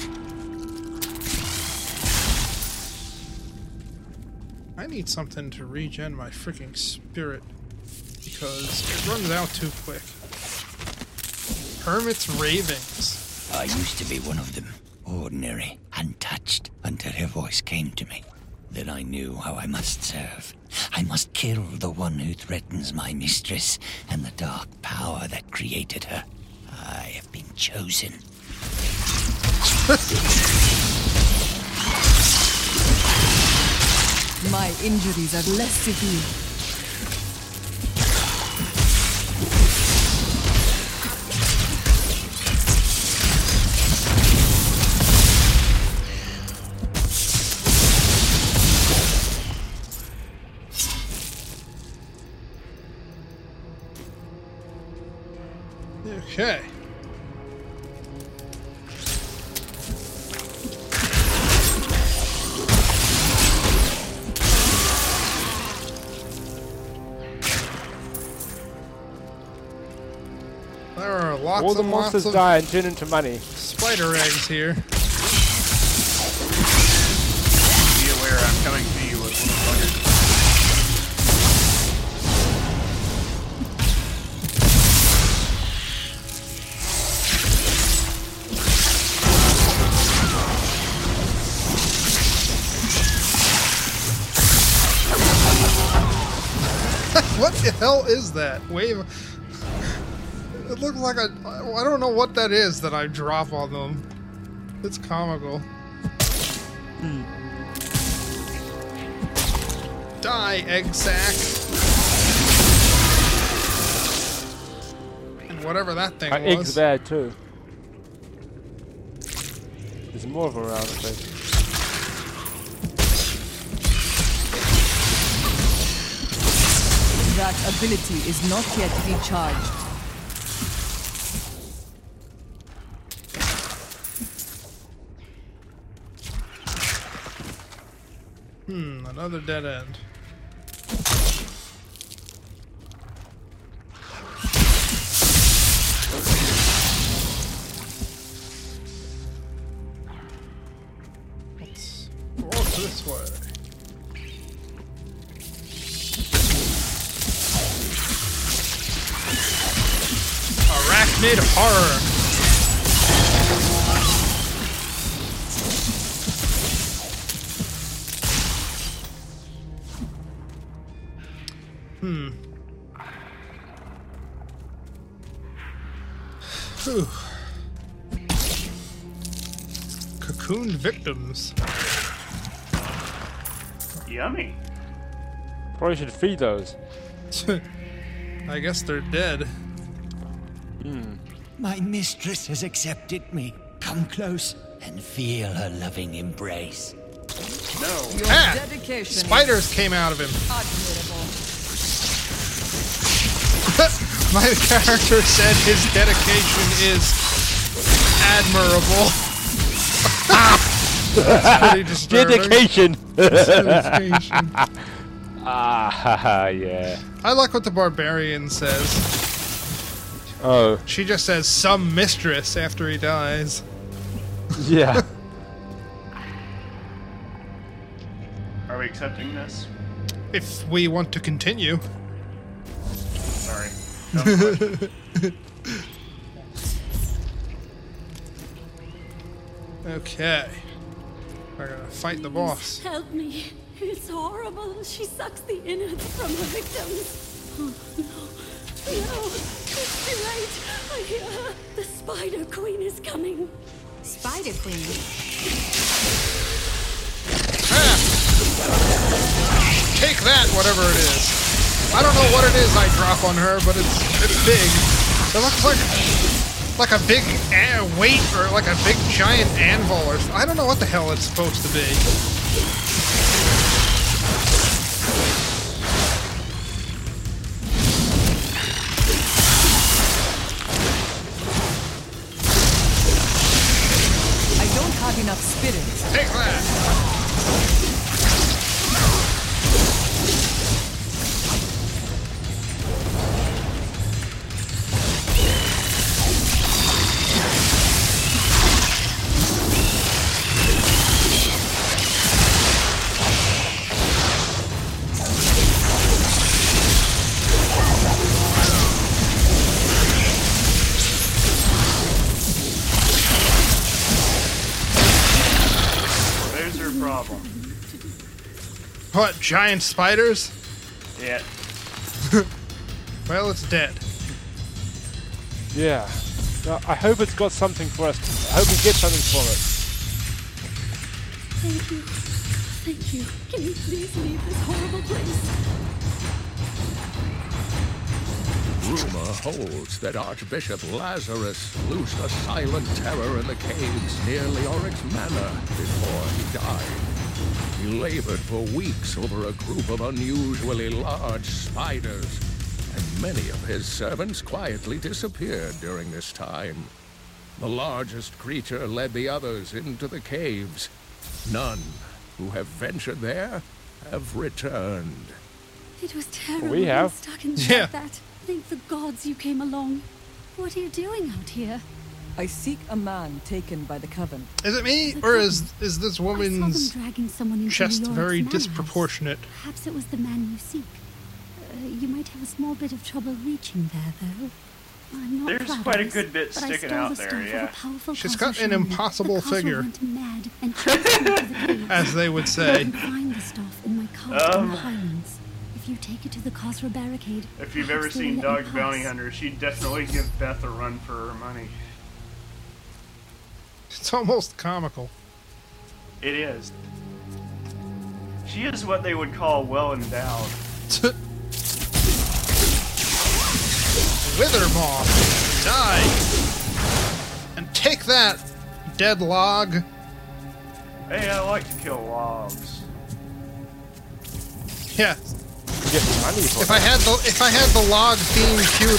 I need something to regen my freaking spirit because it runs out too quick. Hermit's Ravings. I used to be one of them. Ordinary, untouched, until her voice came to me. Then I knew how I must serve. I must kill the one who threatens my mistress and the dark power that created her. I have been chosen. My injuries are less severe. Okay. There are lots all the and monsters lots of die and turn into money. Spider eggs here. Be aware, I'm coming to you with little buggers. What the hell is that? Wave. It looks like I don't know what that is that I drop on them. It's comical. Die, egg sack. And whatever that thing was. Egg's bad too. There's more of them around, I think. That ability is not yet recharged. Another dead end. Let's walk this way. Arachnid horror. Whew. Cocooned victims. Yummy. Probably should feed those. I guess they're dead. My mistress has accepted me. Come close and feel her loving embrace. No. Your dedication Spiders came out of him. admirable. My character said his dedication is admirable. That's pretty disturbing. Dedication. Dedication. Yeah. I like what the barbarian says. Oh. She just says some mistress after he dies. Yeah. Are we accepting this? If we want to continue. Sorry. No Okay. We're gonna fight the boss. Help me. It's horrible. She sucks the innards from her victims. Oh, no. No. It's too late. I hear her. The Spider Queen is coming. Spider Queen? Take that, whatever it is. I don't know what it is I drop on her, but it's big. It looks like a big weight or like a big giant anvil or I don't know what the hell it's supposed to be. I don't have enough spirit. Take that! What, giant spiders? Yeah. Well, it's dead. Yeah. No, I hope it's got something for us. I hope we get something from it. Thank you. Thank you. Can you please leave this horrible place? Rumor holds that Archbishop Lazarus loosed a silent terror in the caves near Leoric's Manor before he died. He labored for weeks over a group of unusually large spiders, and many of his servants quietly disappeared during this time. The largest creature led the others into the caves. None who have ventured there have returned. It was terrible. We have. Stuck inside that. Thank the gods you came along. What are you doing out here? I seek a man taken by the Coven. Is it me, or is this woman's dragging someone into chest Leoric's very manor disproportionate? house. Perhaps it was the man you seek. You might have a small bit of trouble reaching there, though. I'm not There's proud quite of a this, good bit but I sticking stole out the there, stuff of yeah. a powerful She's Khazra got an shaman. impossible The Khazra figure. went mad and chased him into the caves. As they would say. I can find the stuff in my cart in the Highlands. If you take it to the Khazra barricade, If you've ever perhaps they seen will let you Dog's Bounty pass. Hunter, she'd definitely give Beth a run for her money. It's almost comical. It is. She is what they would call well endowed. Wither moth, die, and take that, dead log. Hey, I like to kill logs. Yeah. Get money for If I had the log theme queued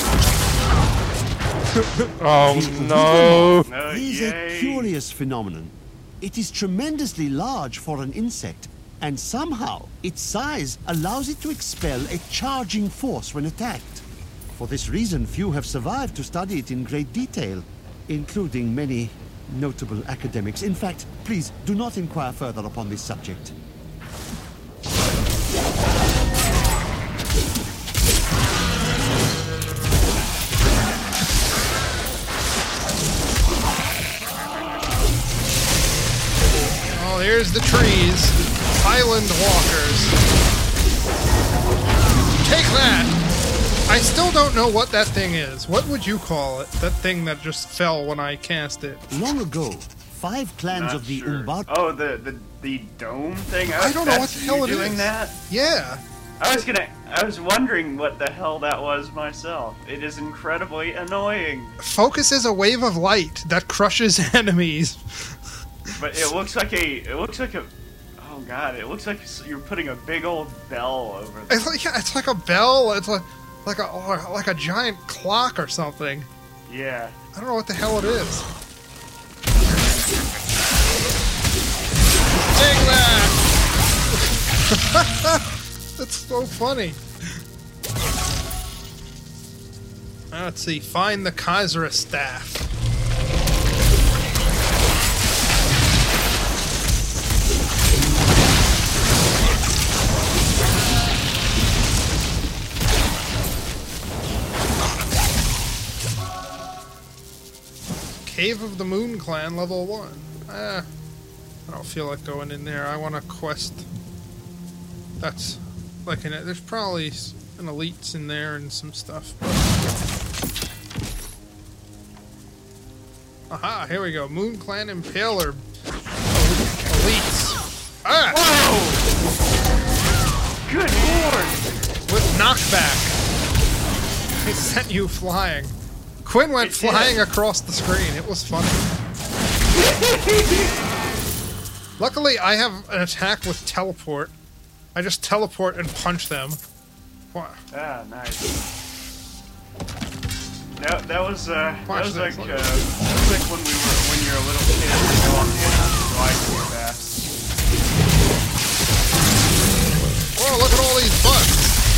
up. Oh no! It is a curious phenomenon. It is tremendously large for an insect, and somehow its size allows it to expel a charging force when attacked. For this reason, few have survived to study it in great detail, including many notable academics. In fact, please do not inquire further upon this subject. Oh, here's the trees. Highland walkers. Take that! I still don't know what that thing is. What would you call it? That thing that just fell when I cast it. Long ago, 5 clans Not of the sure. Umbar... Oh, the dome thing? I don't know what That's the hell you it doing is. that? Yeah. I was wondering what the hell that was myself. It is incredibly annoying. Focus is a wave of light that crushes enemies. But it looks like a oh god, it looks like you're putting a big old bell over there. It's like a bell. It's like a giant clock or something. Yeah. I don't know what the hell it is. Take that! That's so funny. Let's see. Find the Kaisera staff. Cave of the Moon Clan, level 1. I don't feel like going in there. I want to quest. That's like there's probably an elites in there and some stuff. Aha! Here we go. Moon Clan Impaler elites. Ah! Whoa! Good lord! With knockback. They sent you flying. Quinn went flying across the screen. It was funny. Luckily, I have an attack with teleport. I just teleport and punch them. Wow. Ah, nice. That was like when you're a little kid and you go off the edge and slide too fast. Whoa! Look at all these bugs.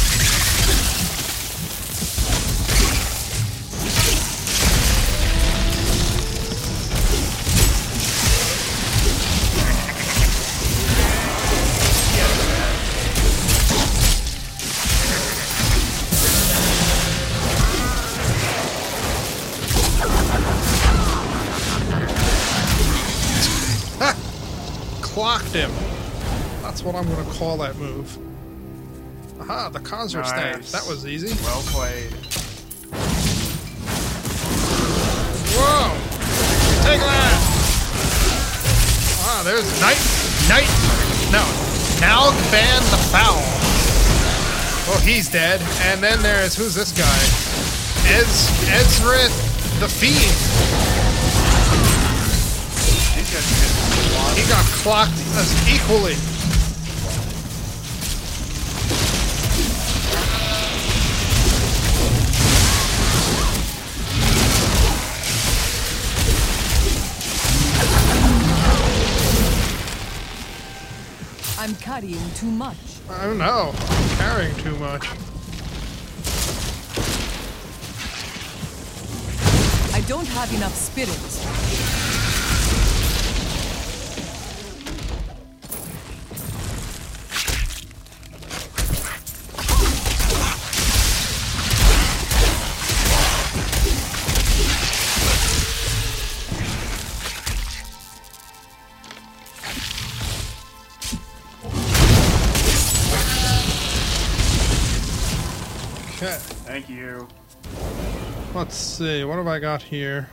Clocked him. That's what I'm going to call that move. Aha, the Kaisera staff. That was easy. Well played. Whoa! Take that! Ah, there's Nalgban the Foul. Oh, he's dead. And then there's, who's this guy? Ezrith the Fiend. He got clocked as equally. I'm carrying too much. I don't know. I'm carrying too much. I don't have enough spirits. Thank you. Let's see, what have I got here?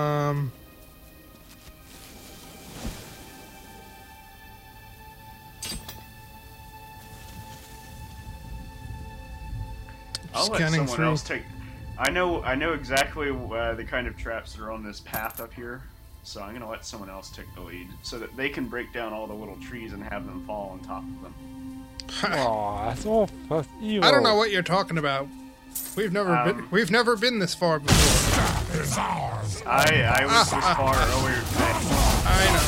I'll let someone else take. I know exactly the kind of traps that are on this path up here, so I'm gonna let someone else take the lead so that they can break down all the little trees and have them fall on top of them. Aw, that's all evil. I don't know what you're talking about. We've never been this far before. I was this far earlier today. I know.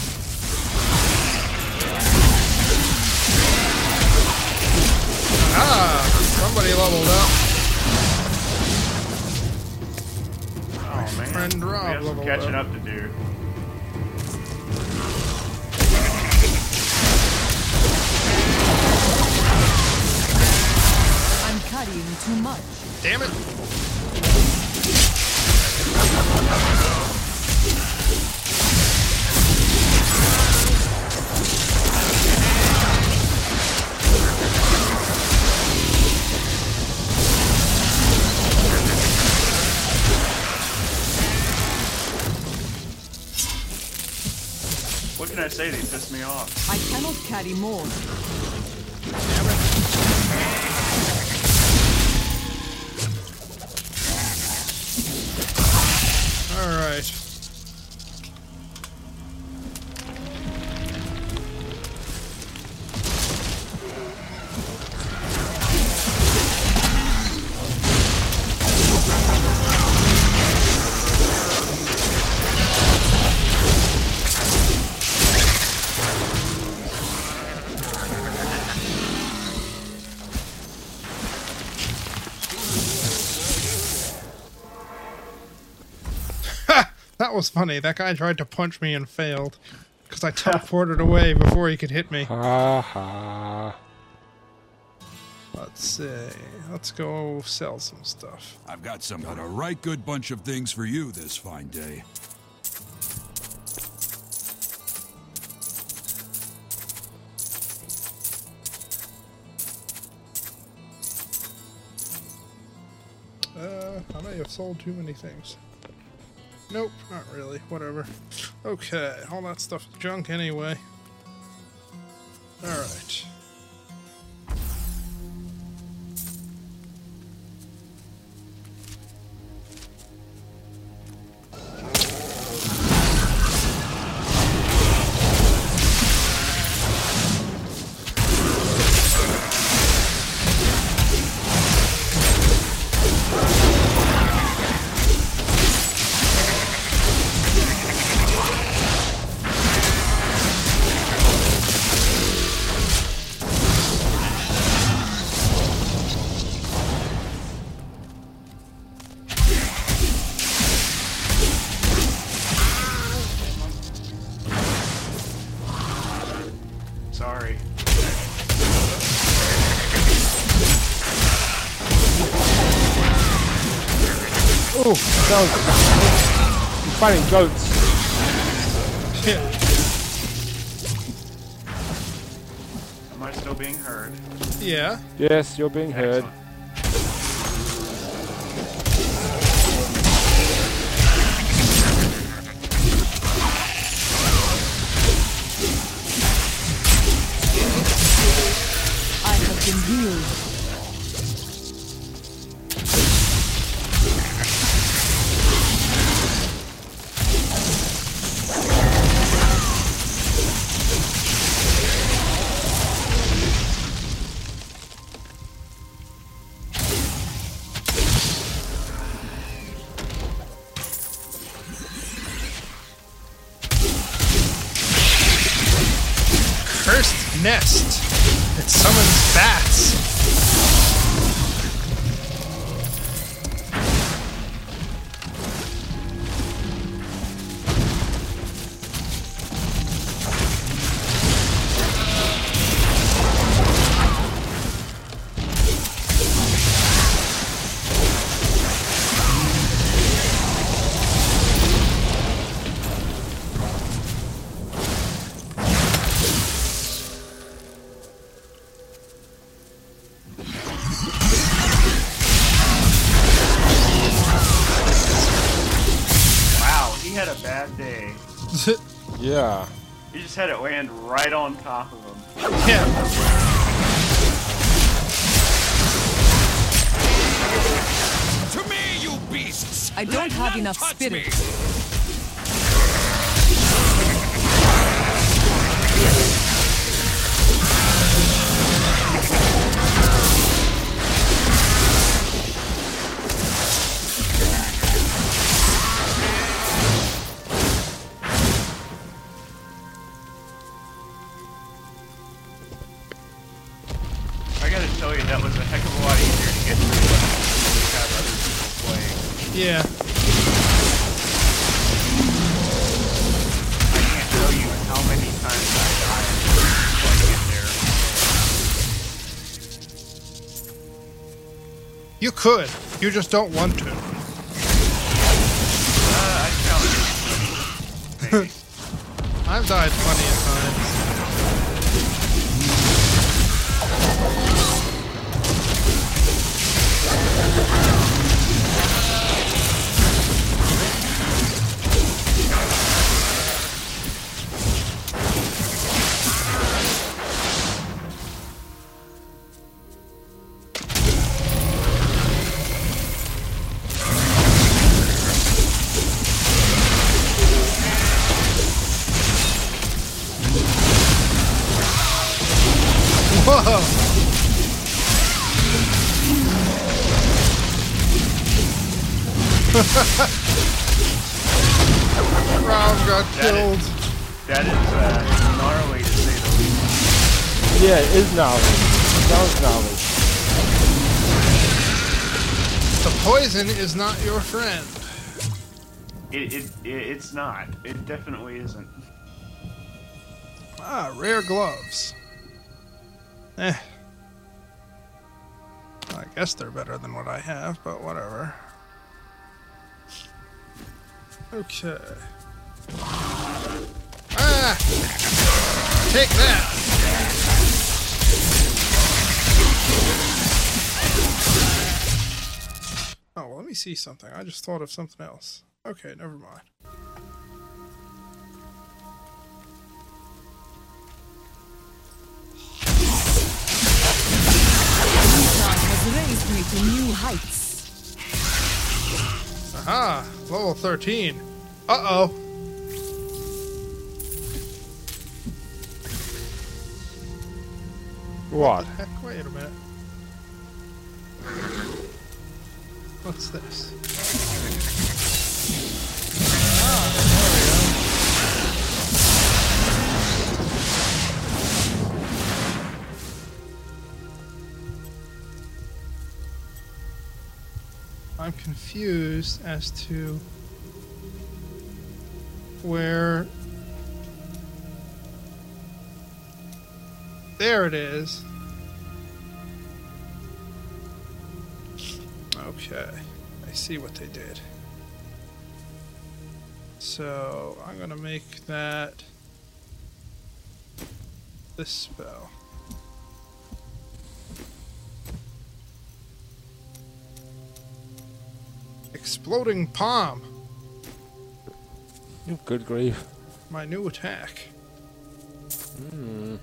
Ah, somebody leveled up. Oh man, friend Rob we have some leveled catching up to do. I'm carrying too much. Damn it. What can I say? They pissed me off. I cannot carry more. Damn it. All right. That was funny. That guy tried to punch me and failed. Because I teleported away before he could hit me. Ha ha. Let's see. Let's go sell some stuff. I've got a right good bunch of things for you this fine day. I may have sold too many things. Nope, not really. Whatever. Okay, all that stuff is junk anyway. Alright. Sorry. Oh, I'm fighting goats. Am I still being heard? Yeah. Yes, you're being heard. I have been healed. Cursed nest. It summons bats. He had a bad day. Yeah. He just had it land right on top of him. Yeah. To me, you beasts! I don't have enough spirit. I gotta tell you, that was a heck of a lot easier to get through when we have other people playing. Yeah. I can't tell you how many times I died before I get there. You could. You just don't want to. I challenge you. I've died plenty of times. Whoa! Rob got killed. That is gnarly to say the least. Yeah, it is gnarly. Sounds gnarly. The poison is not your friend. It's not. It definitely isn't. Ah, rare gloves. I guess they're better than what I have, but whatever. Okay. Ah! Take that! Oh, well, let me see something. I just thought of something else. Okay, never mind. Has raised me to new heights. Aha! Level 13. Uh-oh. What? Heck, wait a minute. What's this? Ah, there we go. I'm confused as to where... There it is. Okay, I see what they did. So I'm gonna make that this spell. Exploding Palm. Good grief. My new attack. Hmm.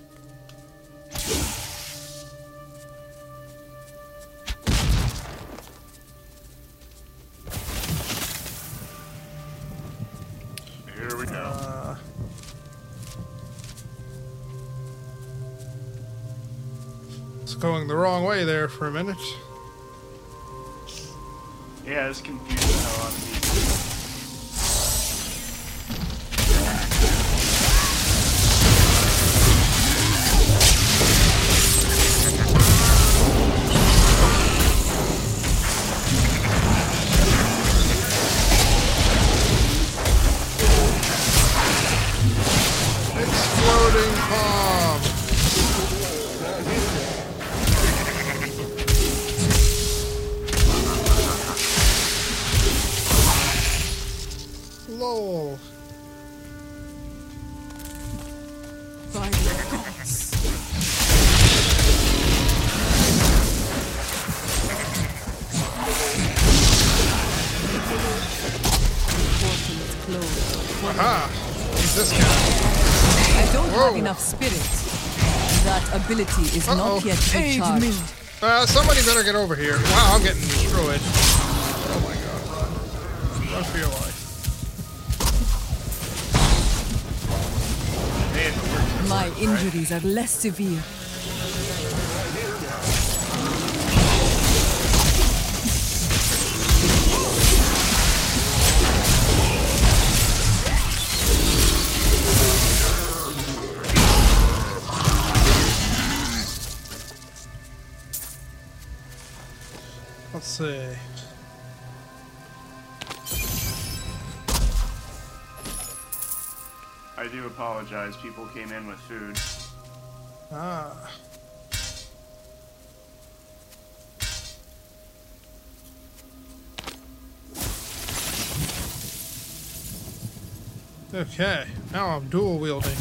Here we go. It's going the wrong way there for a minute. Yeah, it's confusing how I'm Exploding Palm. Lol. By the gods. Aha! Who's this guy? I don't have enough spirit. That ability is not yet recharged. Somebody better get over here. Wow, I'm getting destroyed. Oh my god, run. Run for your life. My injuries are less severe. Let's see. I do apologize. People came in with food. Ah. Okay, now I'm dual wielding.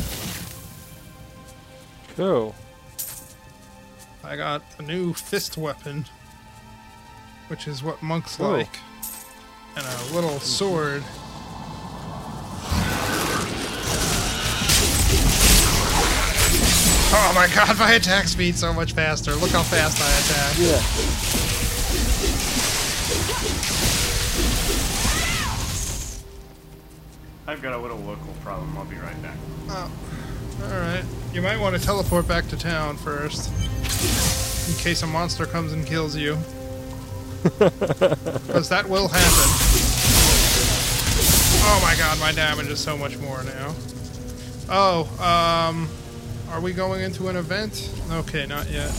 Cool. I got a new fist weapon, which is what monks Cool. like, and a little sword. Oh my god, my attack speed's so much faster. Look how fast I attack. Yeah. I've got a little local problem. I'll be right back. Oh, alright. You might want to teleport back to town first, in case a monster comes and kills you. Because that will happen. Oh my god, my damage is so much more now. Oh, are we going into an event? Okay, not yet.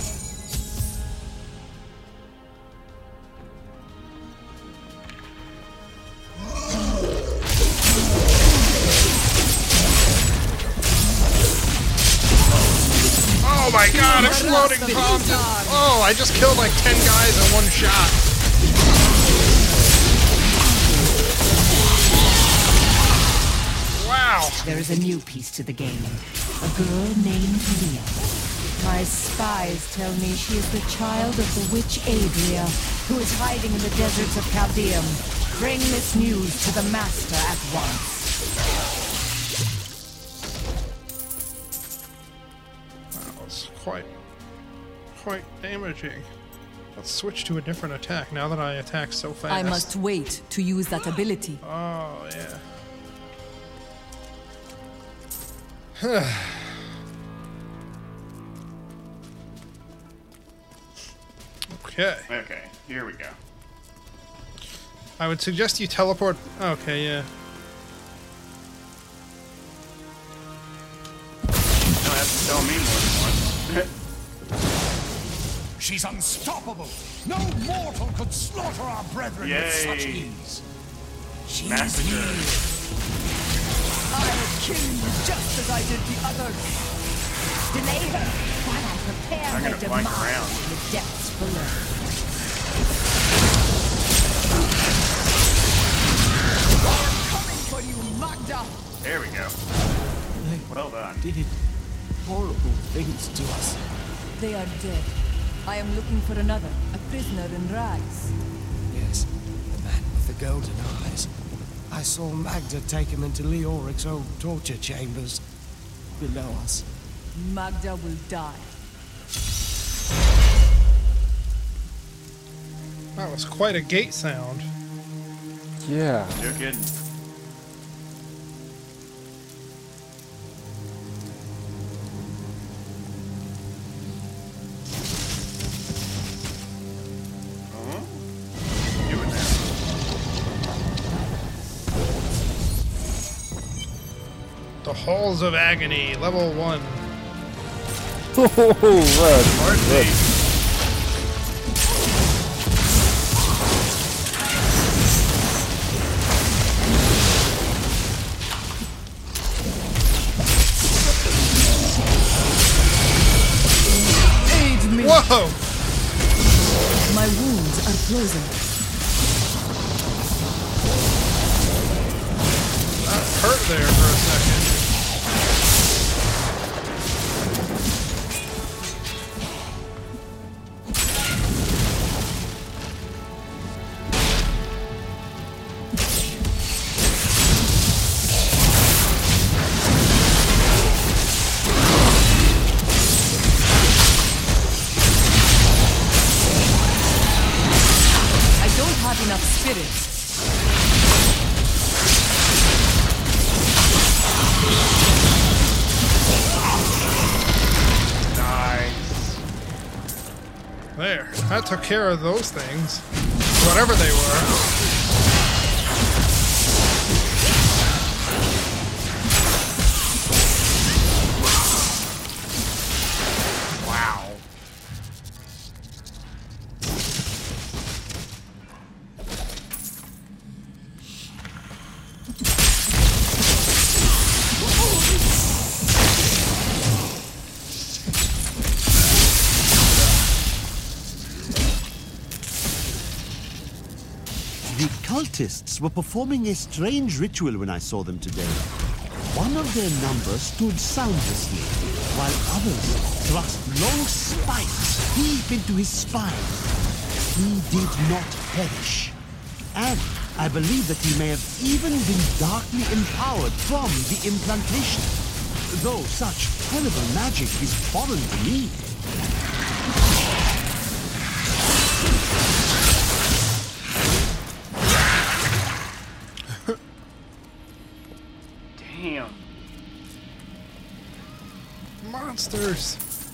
my god, exploding bombs! Oh, I just killed like 10 guys in one shot. Wow. There is a new piece to the game. A girl named Leah. My spies tell me she is the child of the witch Adria, who is hiding in the deserts of Chaldeum. Bring this news to the Master at once. That was quite damaging. Let's switch to a different attack now that I attack so fast. I must wait to use that ability. Oh, yeah. Okay, here we go. I would suggest you teleport. Okay, yeah. You don't have to tell me more than once. She's unstoppable. No mortal could slaughter our brethren with such ease. She's Massacre. I will kill you just as I did the others. Delay her while I prepare I'm her gonna flank demise around. in the depths below. I'm coming for you, Magda. There we go. Well done. Did horrible things to us. They are dead. I am looking for another, a prisoner in rags. Yes, the man with the golden eyes. I saw Magda take him into Leoric's old torture chambers below us. Magda will die. That was quite a gate sound. Yeah. No kidding. The Halls of Agony, level 1. Oh, right. Aid me! Whoa! My wounds are closing. That hurt there for a second. Enough spirit. Nice. There. That took care of those things. Whatever they were. Wow. The cultists were performing a strange ritual when I saw them today. One of their number stood soundlessly, while others thrust long spikes deep into his spine. He did not perish. And I believe that he may have even been darkly empowered from the implantation, though such terrible magic is foreign to me. Damn. Monsters.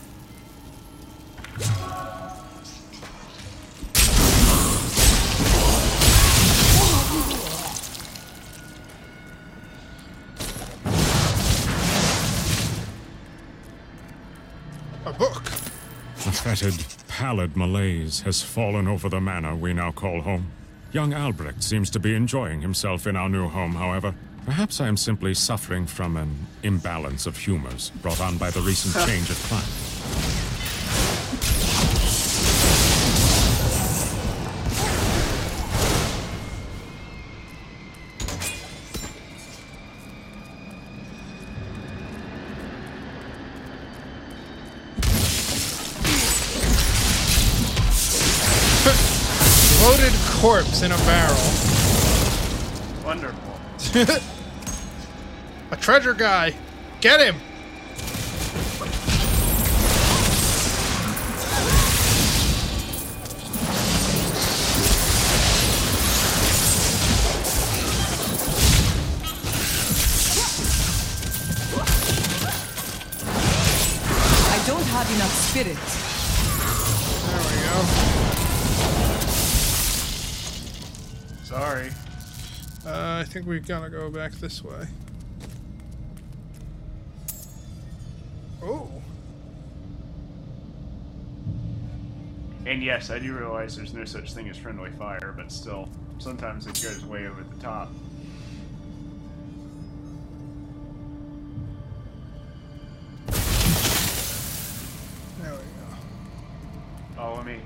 A book. A fetid, pallid malaise has fallen over the manor we now call home. Young Albrecht seems to be enjoying himself in our new home, however. Perhaps I am simply suffering from an imbalance of humors brought on by the recent change of climate. corpse in a barrel. Wonderful. A treasure guy. Get him! I don't have enough spirit. There we go. Sorry. I think we're gonna go back this way. Oh. And yes, I do realize there's no such thing as friendly fire, but still, sometimes it goes way over the top. There we go. Follow me.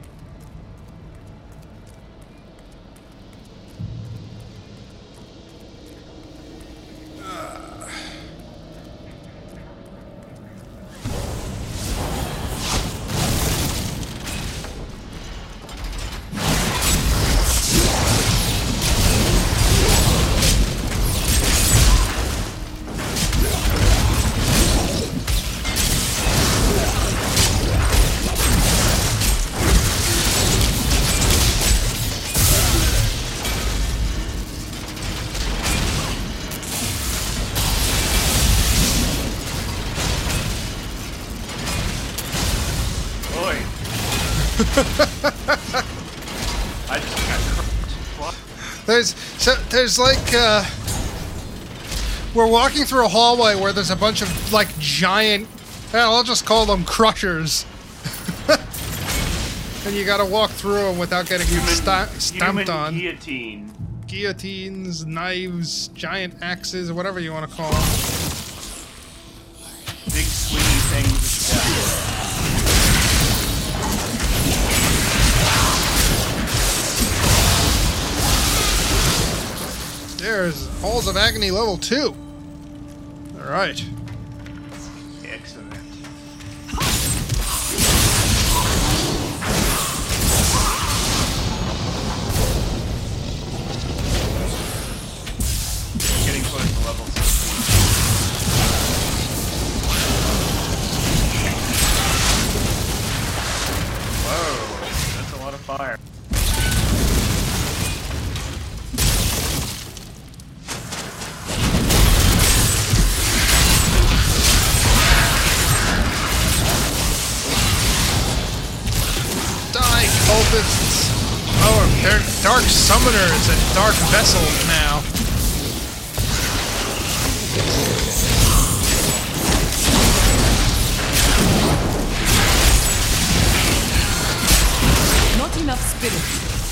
I just got crushed. What? There's like we're walking through a hallway where there's a bunch of like giant, I'll just call them crushers. And you gotta walk through them without getting stamped on. Guillotine. Guillotines, knives, giant axes, whatever you want to call them. Big swingy things. Yeah. There's Halls of Agony level 2. Alright. Excellent. Getting close to level 6. Whoa, that's a lot of fire. Cultists. Oh, they're dark summoners and dark vessels now. Not enough spirit.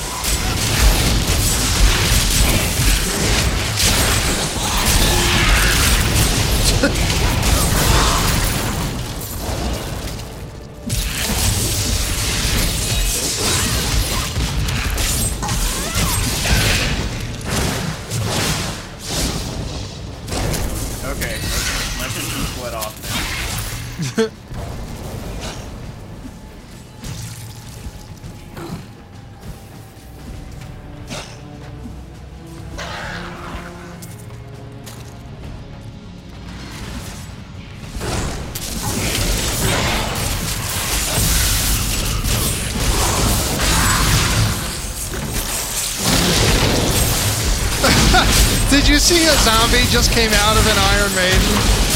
Did you see a zombie just came out of an Iron Maiden?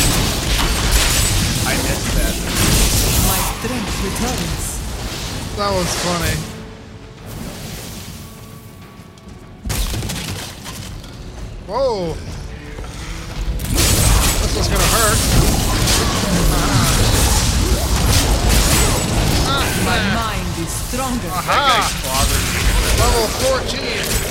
I missed that. My strength returns. That was funny. Whoa. This was gonna hurt. My mind is stronger. Aha! Level 14.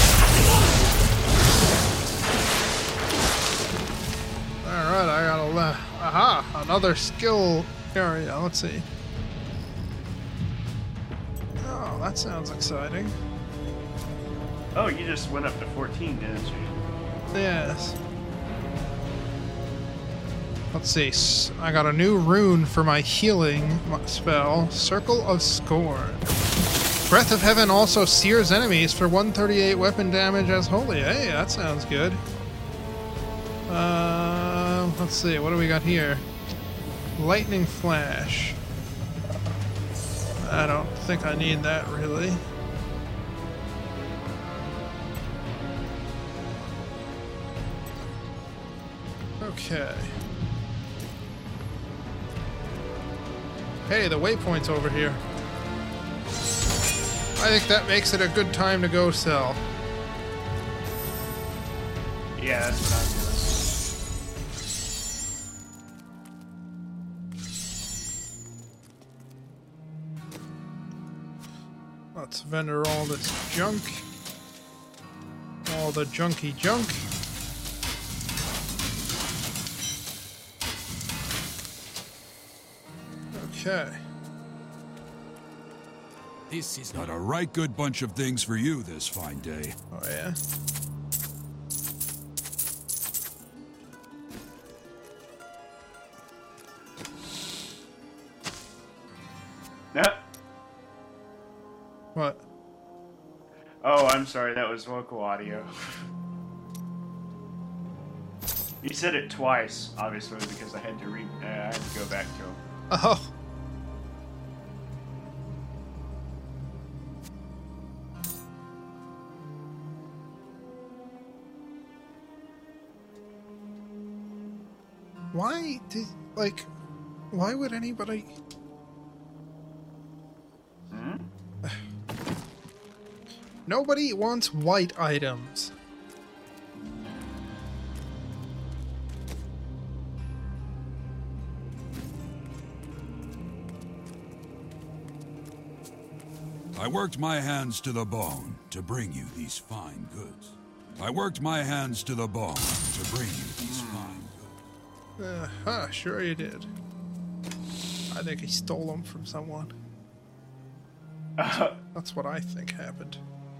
Alright, I got a aha! Another skill area. Let's see. Oh, that sounds exciting. Oh, you just went up to 14, didn't you? Yes. Let's see. I got a new rune for my healing spell. Circle of Scorn. Breath of Heaven also sears enemies for 138 weapon damage as holy. Hey, that sounds good. Let's see, what do we got here? Lightning Flash. I don't think I need that really. Okay. Hey, the waypoint's over here. I think that makes it a good time to go sell. Yeah, that's what I'm doing. Let's vendor all this junk. All the junky junk. Okay. This is not a right good bunch of things for you this fine day. Oh, yeah? Yeah. What? Oh, I'm sorry. That was vocal audio. You said it twice, obviously, because I had to go back to him. Oh. Why would anybody... Nobody wants white items. I worked my hands to the bone to bring you these fine goods. I worked my hands to the bone to bring you these fine goods. Sure you did. I think he stole them from someone. That's what I think happened.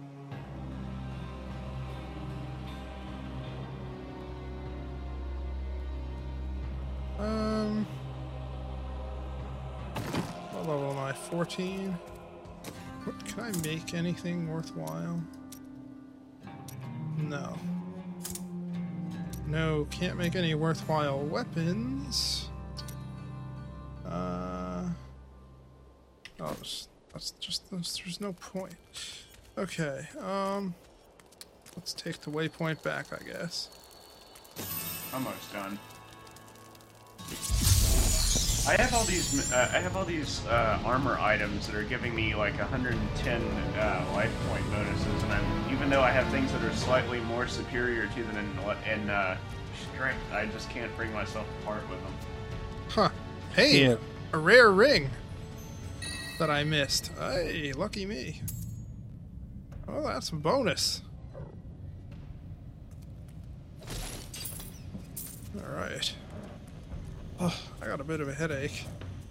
What level am I? 14? What, can I make anything worthwhile? No. No, can't make any worthwhile weapons. Oh, that's just, there's no point. Okay, let's take the waypoint back, I guess. Almost done. I have all these armor items that are giving me like 110 life point bonuses, and even though I have things that are slightly more superior to them in strength, I just can't bring myself to part with them. Huh. Hey, yeah. A rare ring that I missed. Hey, lucky me. Oh, that's a bonus. Alright. Oh, I got a bit of a headache.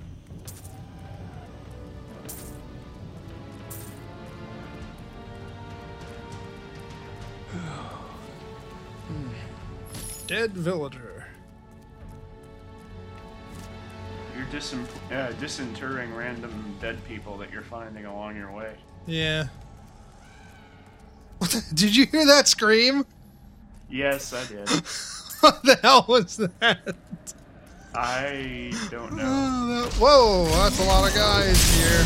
Dead villager. You're disinterring random dead people that you're finding along your way. Yeah. Did you hear that scream? Yes, I did. What the hell was that? I don't know. Whoa, that's a lot of guys here.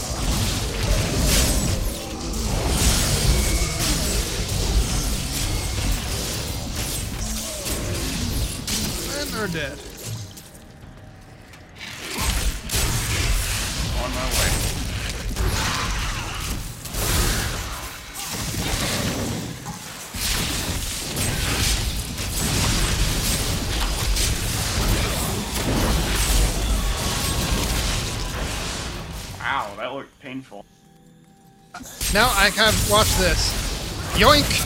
And they're dead. On my way. Wow, that looked painful. Now I can watch this. Yoink!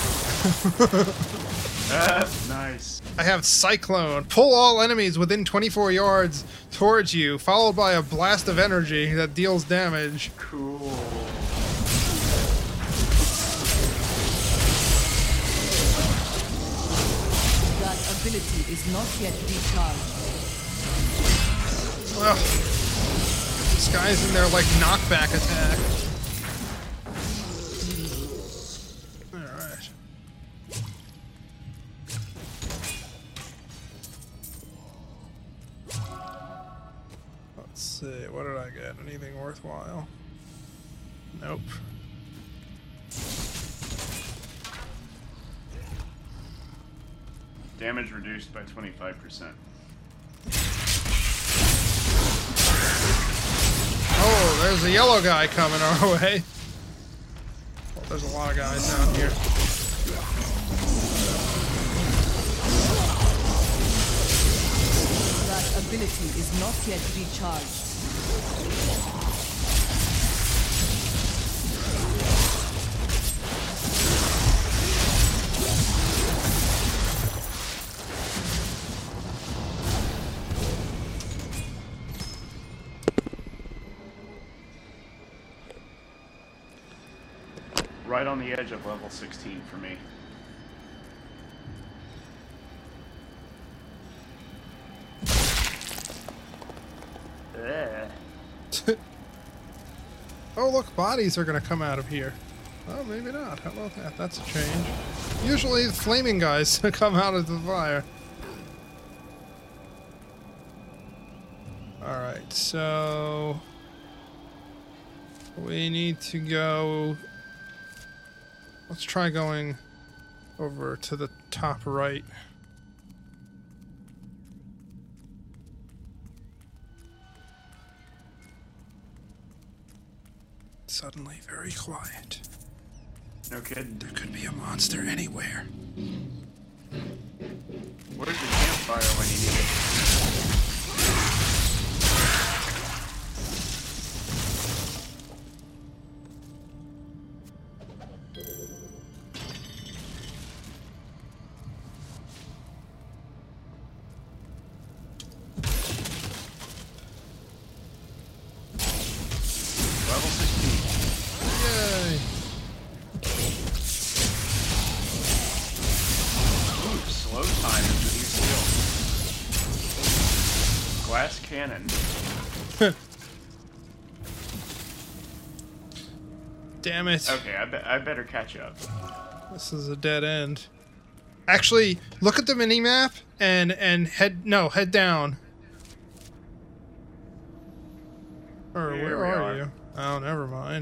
Nice. I have Cyclone. Pull all enemies within 24 yards towards you, followed by a blast of energy that deals damage. Cool. That ability is not yet recharged. Well, this guy's in there like knockback attack. see, what did I get? Anything worthwhile? Nope. Damage reduced by 25%. Oh, there's a yellow guy coming our way. Well, there's a lot of guys down here. That ability is not yet recharged. Right on the edge of level 16 for me. Oh, look, bodies are going to come out of here. Oh, maybe not. How about that? That's a change. Usually the flaming guys come out of the fire. Alright, so... we need to go... let's try going over to the top right. Suddenly very quiet. No kidding. There could be a monster anywhere. Where's the campfire when you need it? Level 16. Yay! Ooh, slow time is the new skill. Glass cannon. Damn it. Okay, I better catch up. This is a dead end. Actually, look at the mini-map and head down. Or Here where we are are. you? Oh, never mind.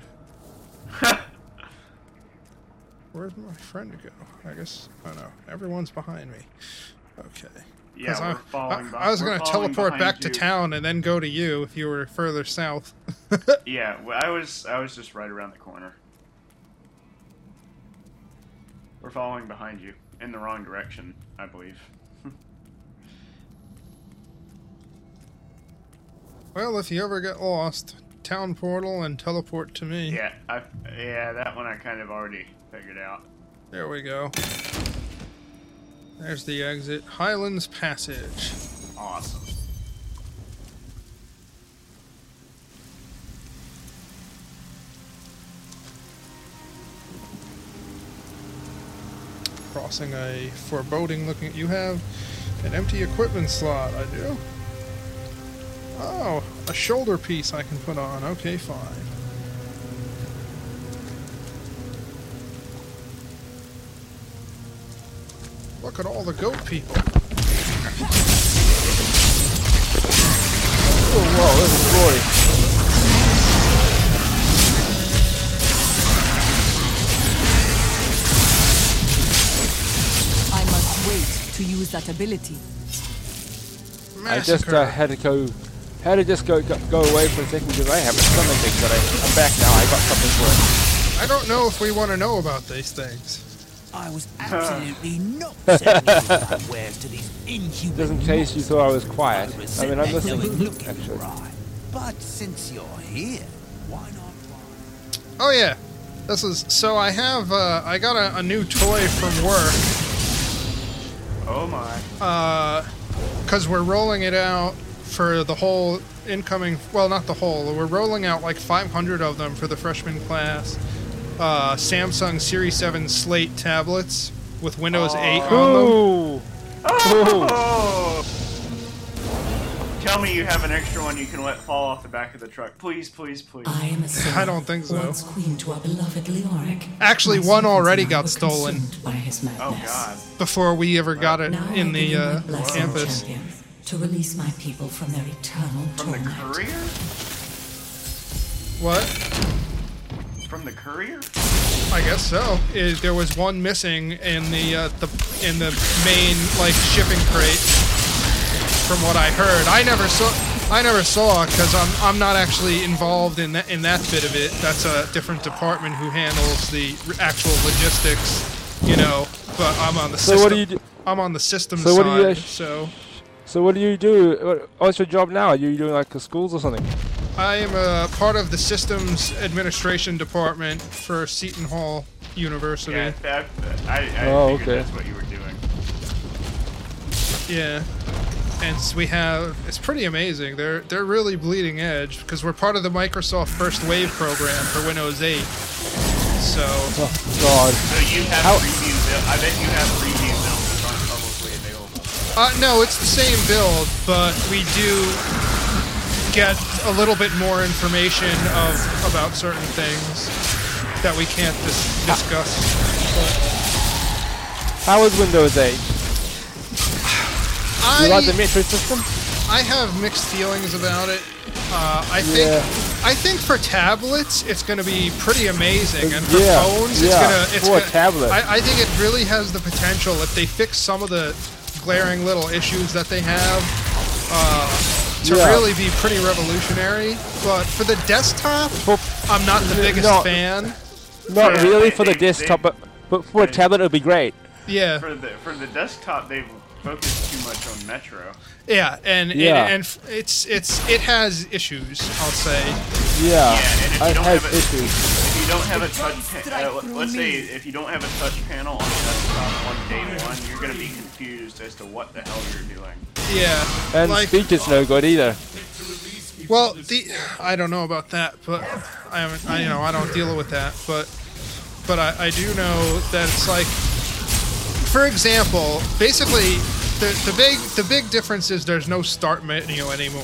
Where's my friend go? I guess, oh no, everyone's behind me. Okay. Yeah, 'Cause we're following I was we're going to following teleport behind back to you. town and then go to you if you were further south. Yeah, well, I was just right around the corner. We're following behind you in the wrong direction, I believe. Well, if you ever get lost, town portal and teleport to me. Yeah, that one I kind of already figured out. There we go. There's the exit. Highlands Passage. Awesome. Crossing a foreboding looking... You have an empty equipment slot. I do? Oh, a shoulder piece I can put on. Okay, fine. Look at all the goat people. Oh, wow, this is glory. I must wait to use that ability. I just had to go away for a second because I have a stomach ache, but I'm back now. I got something for it. I don't know if we want to know about these things. I was absolutely not sending you my wares to these inhuman. Just in case you thought I was quiet. I mean, I'm listening, actually. But since you're here, why not? Oh yeah, this is so. I have I got a new toy from work. Oh my. Because we're rolling it out for the whole incoming. Well, not the whole. We're rolling out like 500 of them for the freshman class. Samsung Series 7 Slate tablets with Windows 8 on them. Oh. Tell me you have an extra one you can let fall off the back of the truck. Please, please, please. I am a servant, I don't think so. once queen to our beloved Leoric. Actually, My one servants already and I got were stolen. consumed by his madness. Oh God. Before we ever got it Now in I give the you my blessing, campus. champion. to release my people from their eternal torment. From the courier? What? From the courier? I guess so. There was one missing in the main like shipping crate. From what I heard, I never saw because I'm not actually involved in that bit of it. That's a different department who handles the actual logistics, you know. But I'm on the system. What do you do? I'm on the system So what do you? side. So what do you do? What's your job now? Are you doing like schools or something? I am a part of the systems administration department for Seton Hall University. Yeah, I figured that's what you were doing. Yeah. And we have, it's pretty amazing. They're really bleeding edge because we're part of the Microsoft First Wave program for Windows 8. So. Oh God. So you have preview build. I bet you have preview builds that aren't publicly available. No, it's the same build, but we do get a little bit more information about certain things that we can't discuss. How is Windows 8? Do you like the metric system? I have mixed feelings about it. I think for tablets it's going to be pretty amazing, and for phones it's for a tablet. I think it really has the potential if they fix some of the glaring little issues that they have to really be pretty revolutionary. But for the desktop, I'm not the biggest fan. Not really for the desktop, but for a tablet it would be great. Yeah. For the desktop, they've focused too much on Metro. Yeah, and it has issues, I'll say. Yeah, and it has issues. If you don't have a touch, let's say if you don't have a touch panel on the desktop on day one, you're going to be confused as to what the hell you're doing. Yeah, and speech is no good either. Well, I don't know about that, but I don't deal with that, but I do know that it's like, for example, basically the big difference is there's no start menu anymore.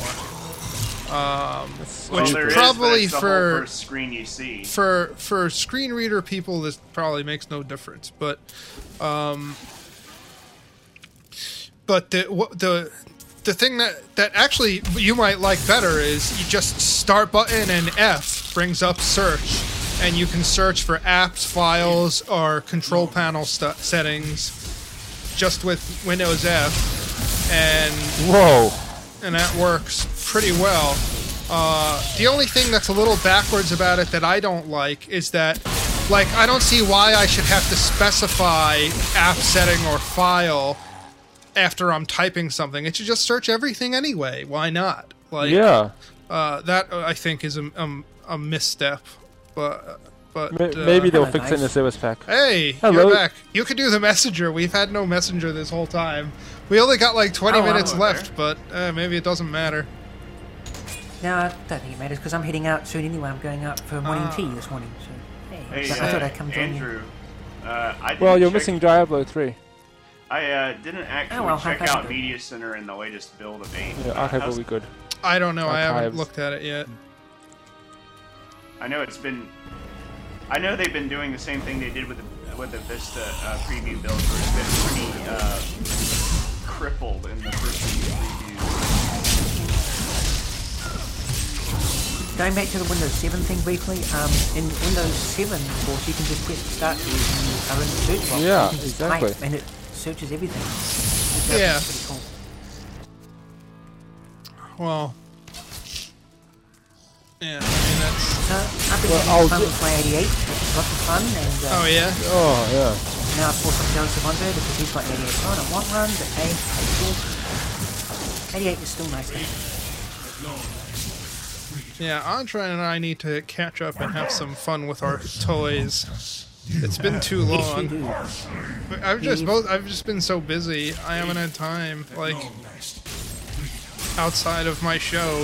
Which probably for screen you see. For screen reader people this probably makes no difference, but the thing that actually you might like better is you just start button and F brings up search, and you can search for apps, files, or control panel settings just with Windows F, and and that works pretty well. The only thing that's a little backwards about it that I don't like is that, like, I don't see why I should have to specify app setting or file after I'm typing something. It should just search everything anyway. Why not? Like, that I think is a misstep. But maybe they'll fix it in the service pack. Hey, you're back. You could do the messenger. We've had no messenger this whole time. We only got like 20 minutes left, but maybe it doesn't matter. No, I don't think it matters because I'm heading out soon anyway. I'm going out for morning tea this morning. So hey, I thought I'd come join Andrew, well, you're missing Diablo 3. I didn't actually check out Media Center in the latest build of 8. Yeah, Archive will be good. I don't know. I haven't looked at it yet. I know I know they've been doing the same thing they did with the Vista preview build, where it's been pretty crippled in the first few previews. Going back to the Windows 7 thing briefly, in Windows 7, of course, you can just hit start using the current search box. Yeah, you can just exactly. type and it searches everything. Yeah. Pretty cool. Well. Yeah, I mean that's. I've been having fun with my 88. It's lots of fun, and. Oh yeah. Oh yeah. Now I've bought some Joseph Andre because he's got 88 on. It won't run, but hey, 88 is still nice. Yeah, Andre and I need to catch up and have some fun with our toys. It's been too long. I've just been so busy. I haven't had time, like, outside of my show,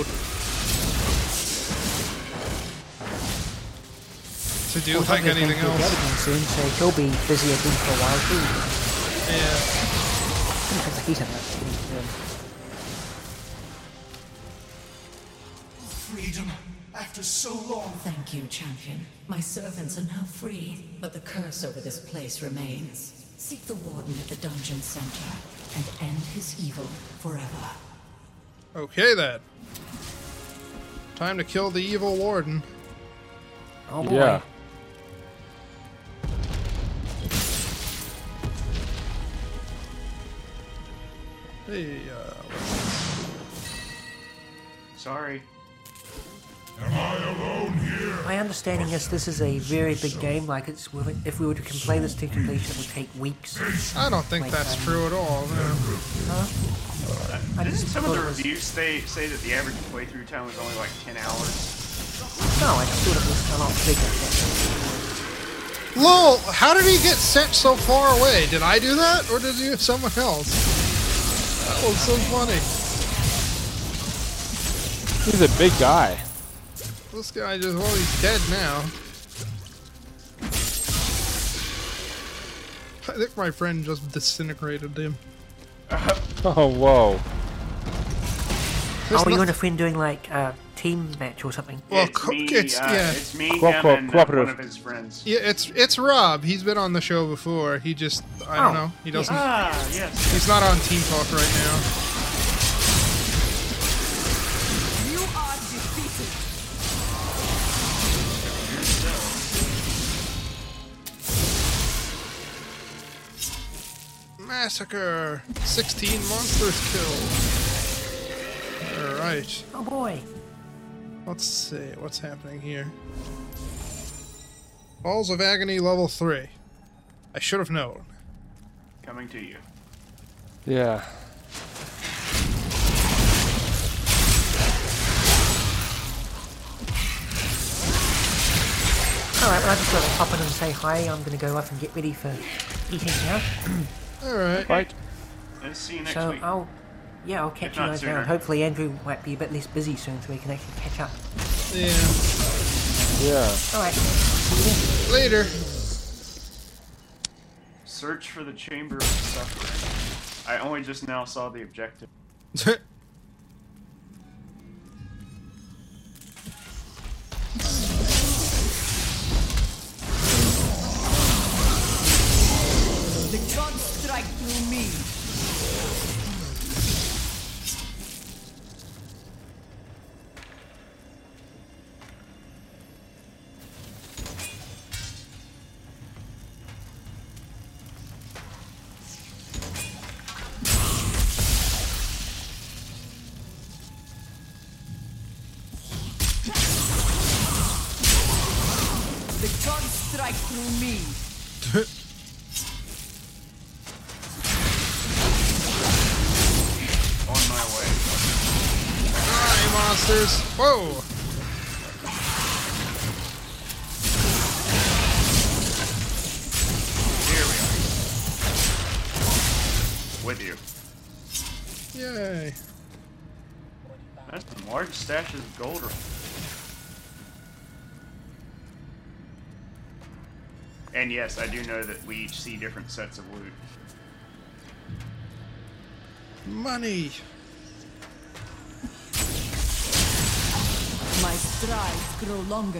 to do like anything else. Soon, so he'll be busy again for a while too. Yeah. He's in that. Freedom after so long. Thank you, champion. My servants are now free, but the curse over this place remains. Seek the warden at the dungeon center and end his evil forever. Okay then. Time to kill the evil warden. Oh boy. Yeah. Hey, Sorry. Am I alone here? My understanding is this is a very big game. Like, it's if we were to play this to completion, it would take weeks. I don't think that's true at all. No. Didn't some of the reviews say that the average playthrough time was only like 10 hours? No, I just thought it was a lot bigger. Lol, how did he get sent so far away? Did I do that, or did someone else? That was so funny. He's a big guy. This guy just, well, he's dead now. I think my friend just disintegrated him. Oh, whoa. You and a friend doing like a team match or something? Well, it's me, yeah. it's me, him, and one of his friends. Yeah, it's Rob. He's been on the show before. He just, I don't know. He doesn't. Yes. He's not on Team Talk right now. You are defeated. Massacre. 16 monsters killed. Alright. Oh boy. Let's see what's happening here. Balls of Agony level 3. I should have known. Coming to you. Yeah. Alright, well I just gotta pop in and say hi. I'm gonna go off and get ready for eating now. Alright. Right. Let's see you next So week. I'll catch you guys around. Hopefully Andrew might be a bit less busy soon so we can actually catch up. Yeah. Yeah. Alright. See you then. Later. Search for the Chamber of Suffering. I only just now saw the objective. The gods strike through me. The gods strike through me. On my way. Hi, monsters. Whoa. Here we are. With you. Yay. That's some large stashes of gold. And yes, I do know that we each see different sets of loot. Money. My strides grow longer.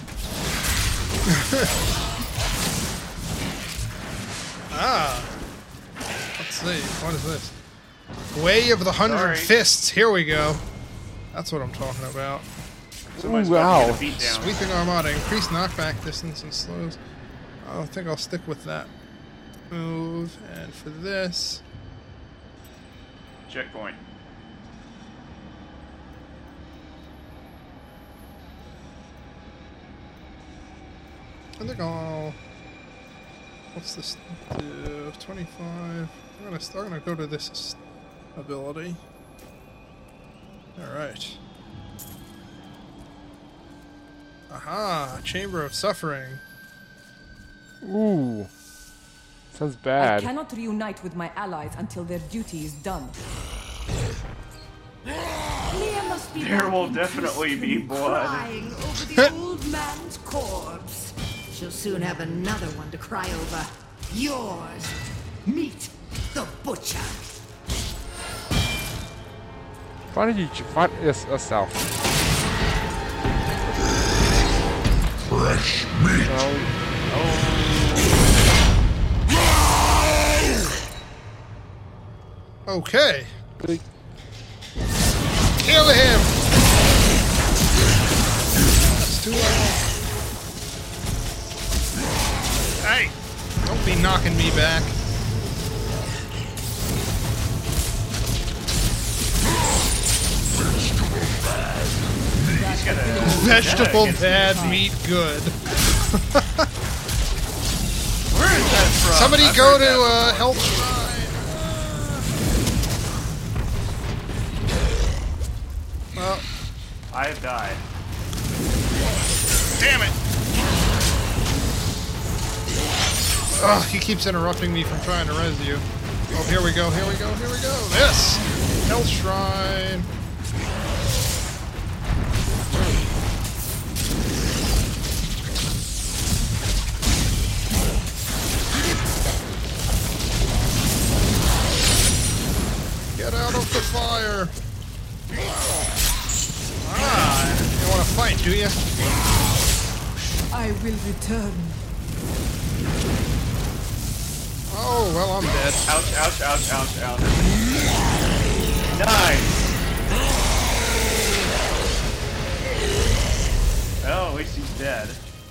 Let's see. What is this? Way of the 100 Fists. Here we go. That's what I'm talking about. Somebody's about to get a beat down. Sweeping Armada. Increased knockback distance and slows. I think I'll stick with that move. And for this... Checkpoint. I think I'll... What's this do? 25... I'm gonna go to this ability. Alright. Aha! Chamber of Suffering. Ooh. Sounds bad. I cannot reunite with my allies until their duty is done. Leah must be There will back in definitely be peace, blood. crying over the old man's corpse. She'll soon have another one to cry over. Yours. Meet the butcher. Why did you fight yourself? Fresh meat. Okay. Kill him! That's too loud. Hey! Don't be knocking me back. Vegetable bad, meat good. Where is that from? Somebody go to Health Shrine. Well, I have died. Damn it! Oh, he keeps interrupting me from trying to res you. Oh, here we go, here we go, here we go. This! Health Shrine. Get out of the fire! Ah, you want to fight, do you? I will return. Oh, well, I'm dead. Ouch, ouch, ouch, ouch, ouch. Nice! Well, at least he's dead.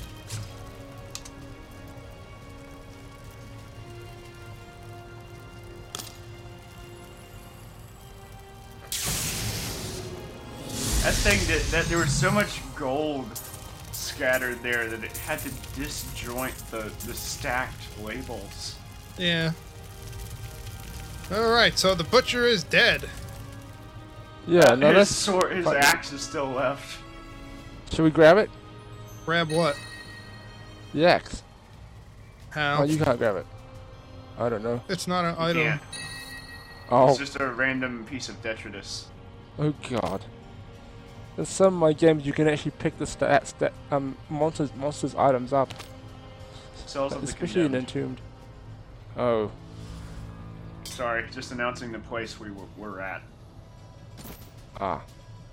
That thing that there was so much gold scattered there that it had to disjoint the stacked labels. Yeah. Alright, so the butcher is dead. Yeah, no, his sword, his axe is still left. Should we grab it? Grab what? The axe. How? Oh, you can't grab it. I don't know. It's not an item. Yeah. Oh. It's just a random piece of detritus. Oh god. There's some of my games you can actually pick the monsters items up. Cells of the Especially in Condemned. Entombed. Oh. Sorry, just announcing the place we're at. Ah.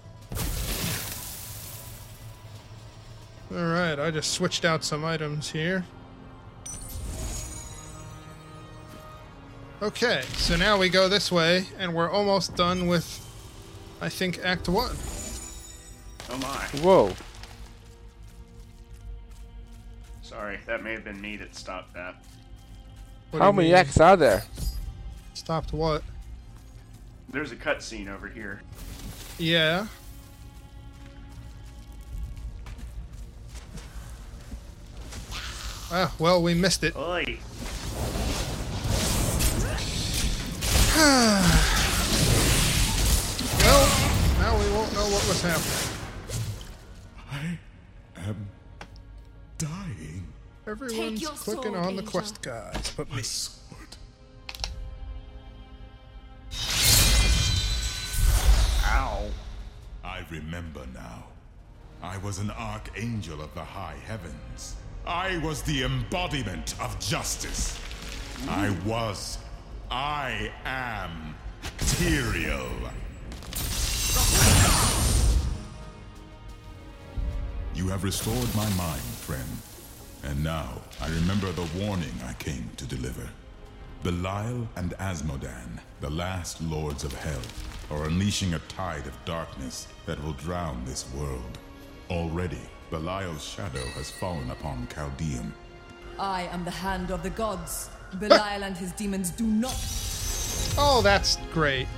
Alright, I just switched out some items here. Okay, so now we go this way, and we're almost done with, I think, Act 1. Oh my. Whoa. Sorry, that may have been me that stopped that. How many acts are there? Stopped what? There's a cutscene over here. Yeah. Ah, well, we missed it. Oi. Well, now we won't know what was happening. I am dying. Everyone's your clicking sword, on the Angel. quest guides, but me. Ow. I remember now. I was an archangel of the high heavens. I was the embodiment of justice. I am Tyrael. You have restored my mind, friend. And now, I remember the warning I came to deliver. Belial and Asmodan, the last lords of hell, are unleashing a tide of darkness that will drown this world. Already, Belial's shadow has fallen upon Chaldeum. I am the hand of the gods. Belial and his demons do not. Oh, that's great.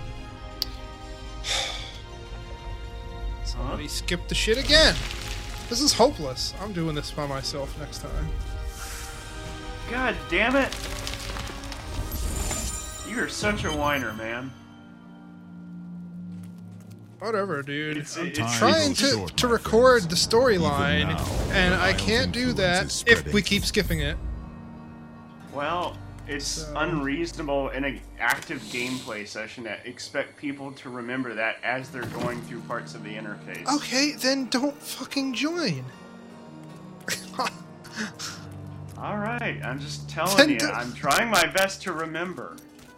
Somebody skipped the shit again. This is hopeless. I'm doing this by myself next time. God damn it! You're such a whiner, man. Whatever, dude. It's Trying to record the storyline, and I can't do that if we keep skipping it. Well, it's unreasonable in an active gameplay session to expect people to remember that as they're going through parts of the interface. Okay, then don't fucking join. Alright, I'm just telling you, I'm trying my best to remember.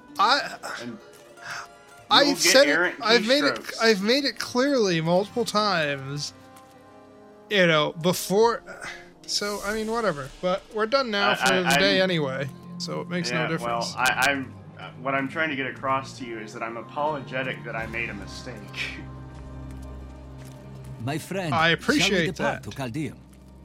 I've said it, I've made it clearly multiple times. You know, before. So I mean, whatever. But we're done now for the day anyway, so it makes no difference. Well, what I'm trying to get across to you is that I'm apologetic that I made a mistake. My friend, I appreciate shall we depart that. to Caldeum?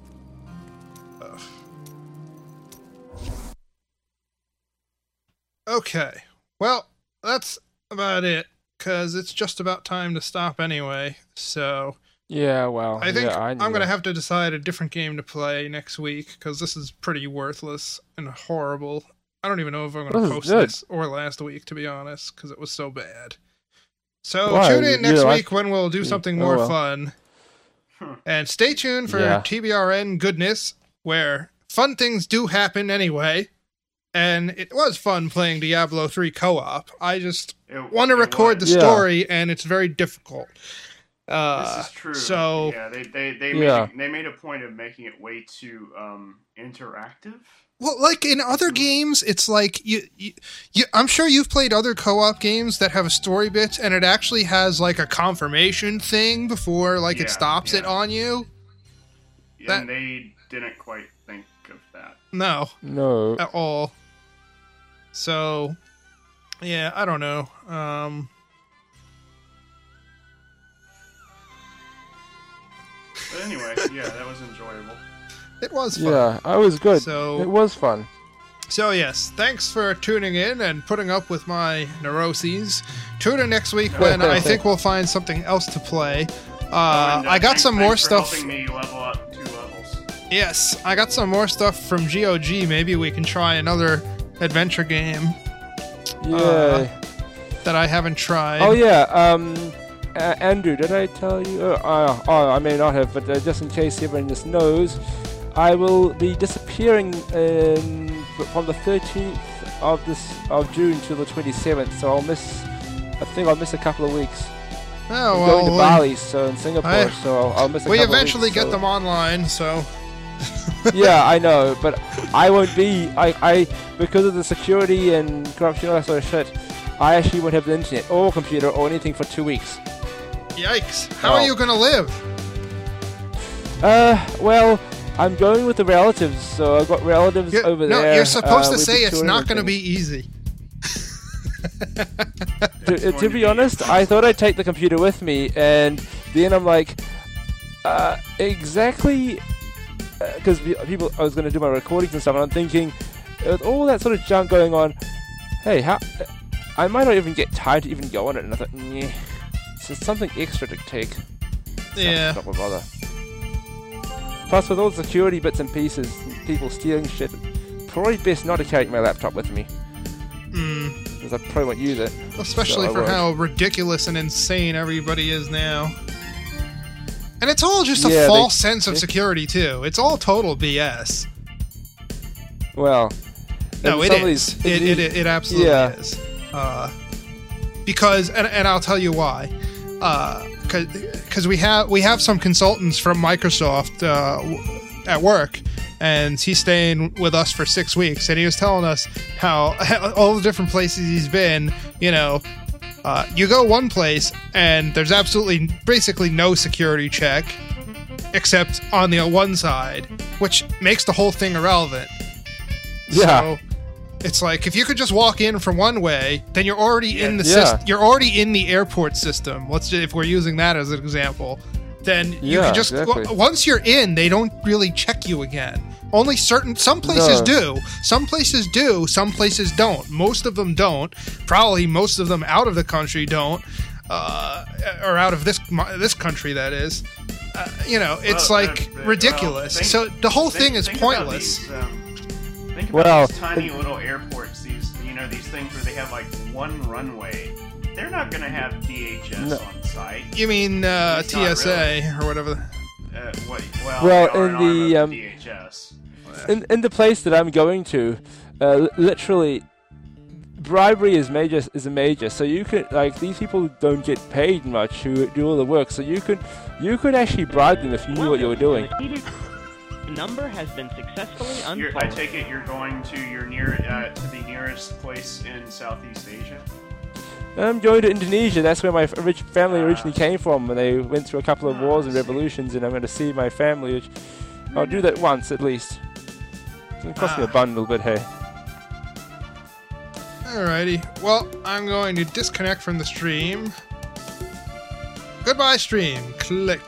Okay. Well, that's about it, because it's just about time to stop anyway, so... Yeah, well, I think yeah, I'm going to have to decide a different game to play next week, because this is pretty worthless and horrible. I don't even know if I'm going to post this or last week, to be honest, because it was so bad. So tune in next week when we'll do something more fun. And stay tuned for TBRN goodness, where fun things do happen anyway. And it was fun playing Diablo 3 co-op. I just want to record the story, and it's very difficult. This is true. So yeah, they made a point of making it way too interactive. Well, like in other games, it's like you I'm sure you've played other co-op games that have a story bit, and it actually has like a confirmation thing before it stops it on you. And they didn't quite think of that. No, at all. So, yeah, I don't know. But anyway, yeah, that was enjoyable. It was fun. Yeah, I was good. So, it was fun. So yes, thanks for tuning in and putting up with my neuroses. Tune in next week when I think we'll find something else to play. I got some more stuff. Helping me level up 2 levels. Yes, I got some more stuff from GOG. Maybe we can try another adventure game. That I haven't tried. Oh yeah, Andrew, did I tell you? I may not have, but just in case everyone just knows, I will be disappearing from the 13th of June to the 27th. So I think I'll miss a couple of weeks. Oh, I'm going to Bali, so in Singapore, so I'll miss a couple of weeks. We eventually get them online, so... Yeah, I know, but I won't be... I because of the security and corruption and all that sort of shit, I actually won't have the internet or computer or anything for 2 weeks. Yikes. How are you going to live? Well, I'm going with the relatives, so I've got relatives over there. No, you're supposed to say it's not going to be easy. To be honest, I thought I'd take the computer with me, and then I'm like, exactly, because I was going to do my recordings and stuff, and I'm thinking, with all that sort of junk going on, hey, I might not even get time to even go on it, and I thought, yeah, it's just something extra to take. Yeah. Not bother. Plus, with all the security bits and pieces, and people stealing shit, probably best not to carry my laptop with me. Because I probably won't use it. Especially for how ridiculous and insane everybody is now. And it's all just a false sense of security, too. It's all total BS. Well... No, it is. It absolutely is. Because, and I'll tell you why. Because we have some consultants from Microsoft at work, and he's staying with us for 6 weeks, and he was telling us how all the different places he's been, you go one place and there's basically no security check except on the one side, which makes the whole thing irrelevant. Yeah. So it's like if you could just walk in from one way, then you're already in the you're already in the airport system. If we're using that as an example, then you can just once you're in, they don't really check you again. Only some places do. Some places do. Some places don't. Most of them don't. Probably most of them out of the country don't, or out of this country, that is. It's ridiculous. So the whole thing is pointless. Think about these tiny little airports. These things where they have like one runway. They're not going to have DHS on site. You mean TSA or whatever? In the DHS. In the place that I'm going to, literally, bribery is a major. So you could these people don't get paid much who do all the work. So you could actually bribe them if you knew what you were doing. Number has been successfully unfolded. I take it you're going to to the nearest place in Southeast Asia? I'm going to Indonesia. That's where my family originally came from, and they went through a couple of wars and revolutions, and I'm going to see my family, which I'll do that once at least. It's going to cost me a bundle, but hey. Alrighty. Well, I'm going to disconnect from the stream. Goodbye, stream. Click.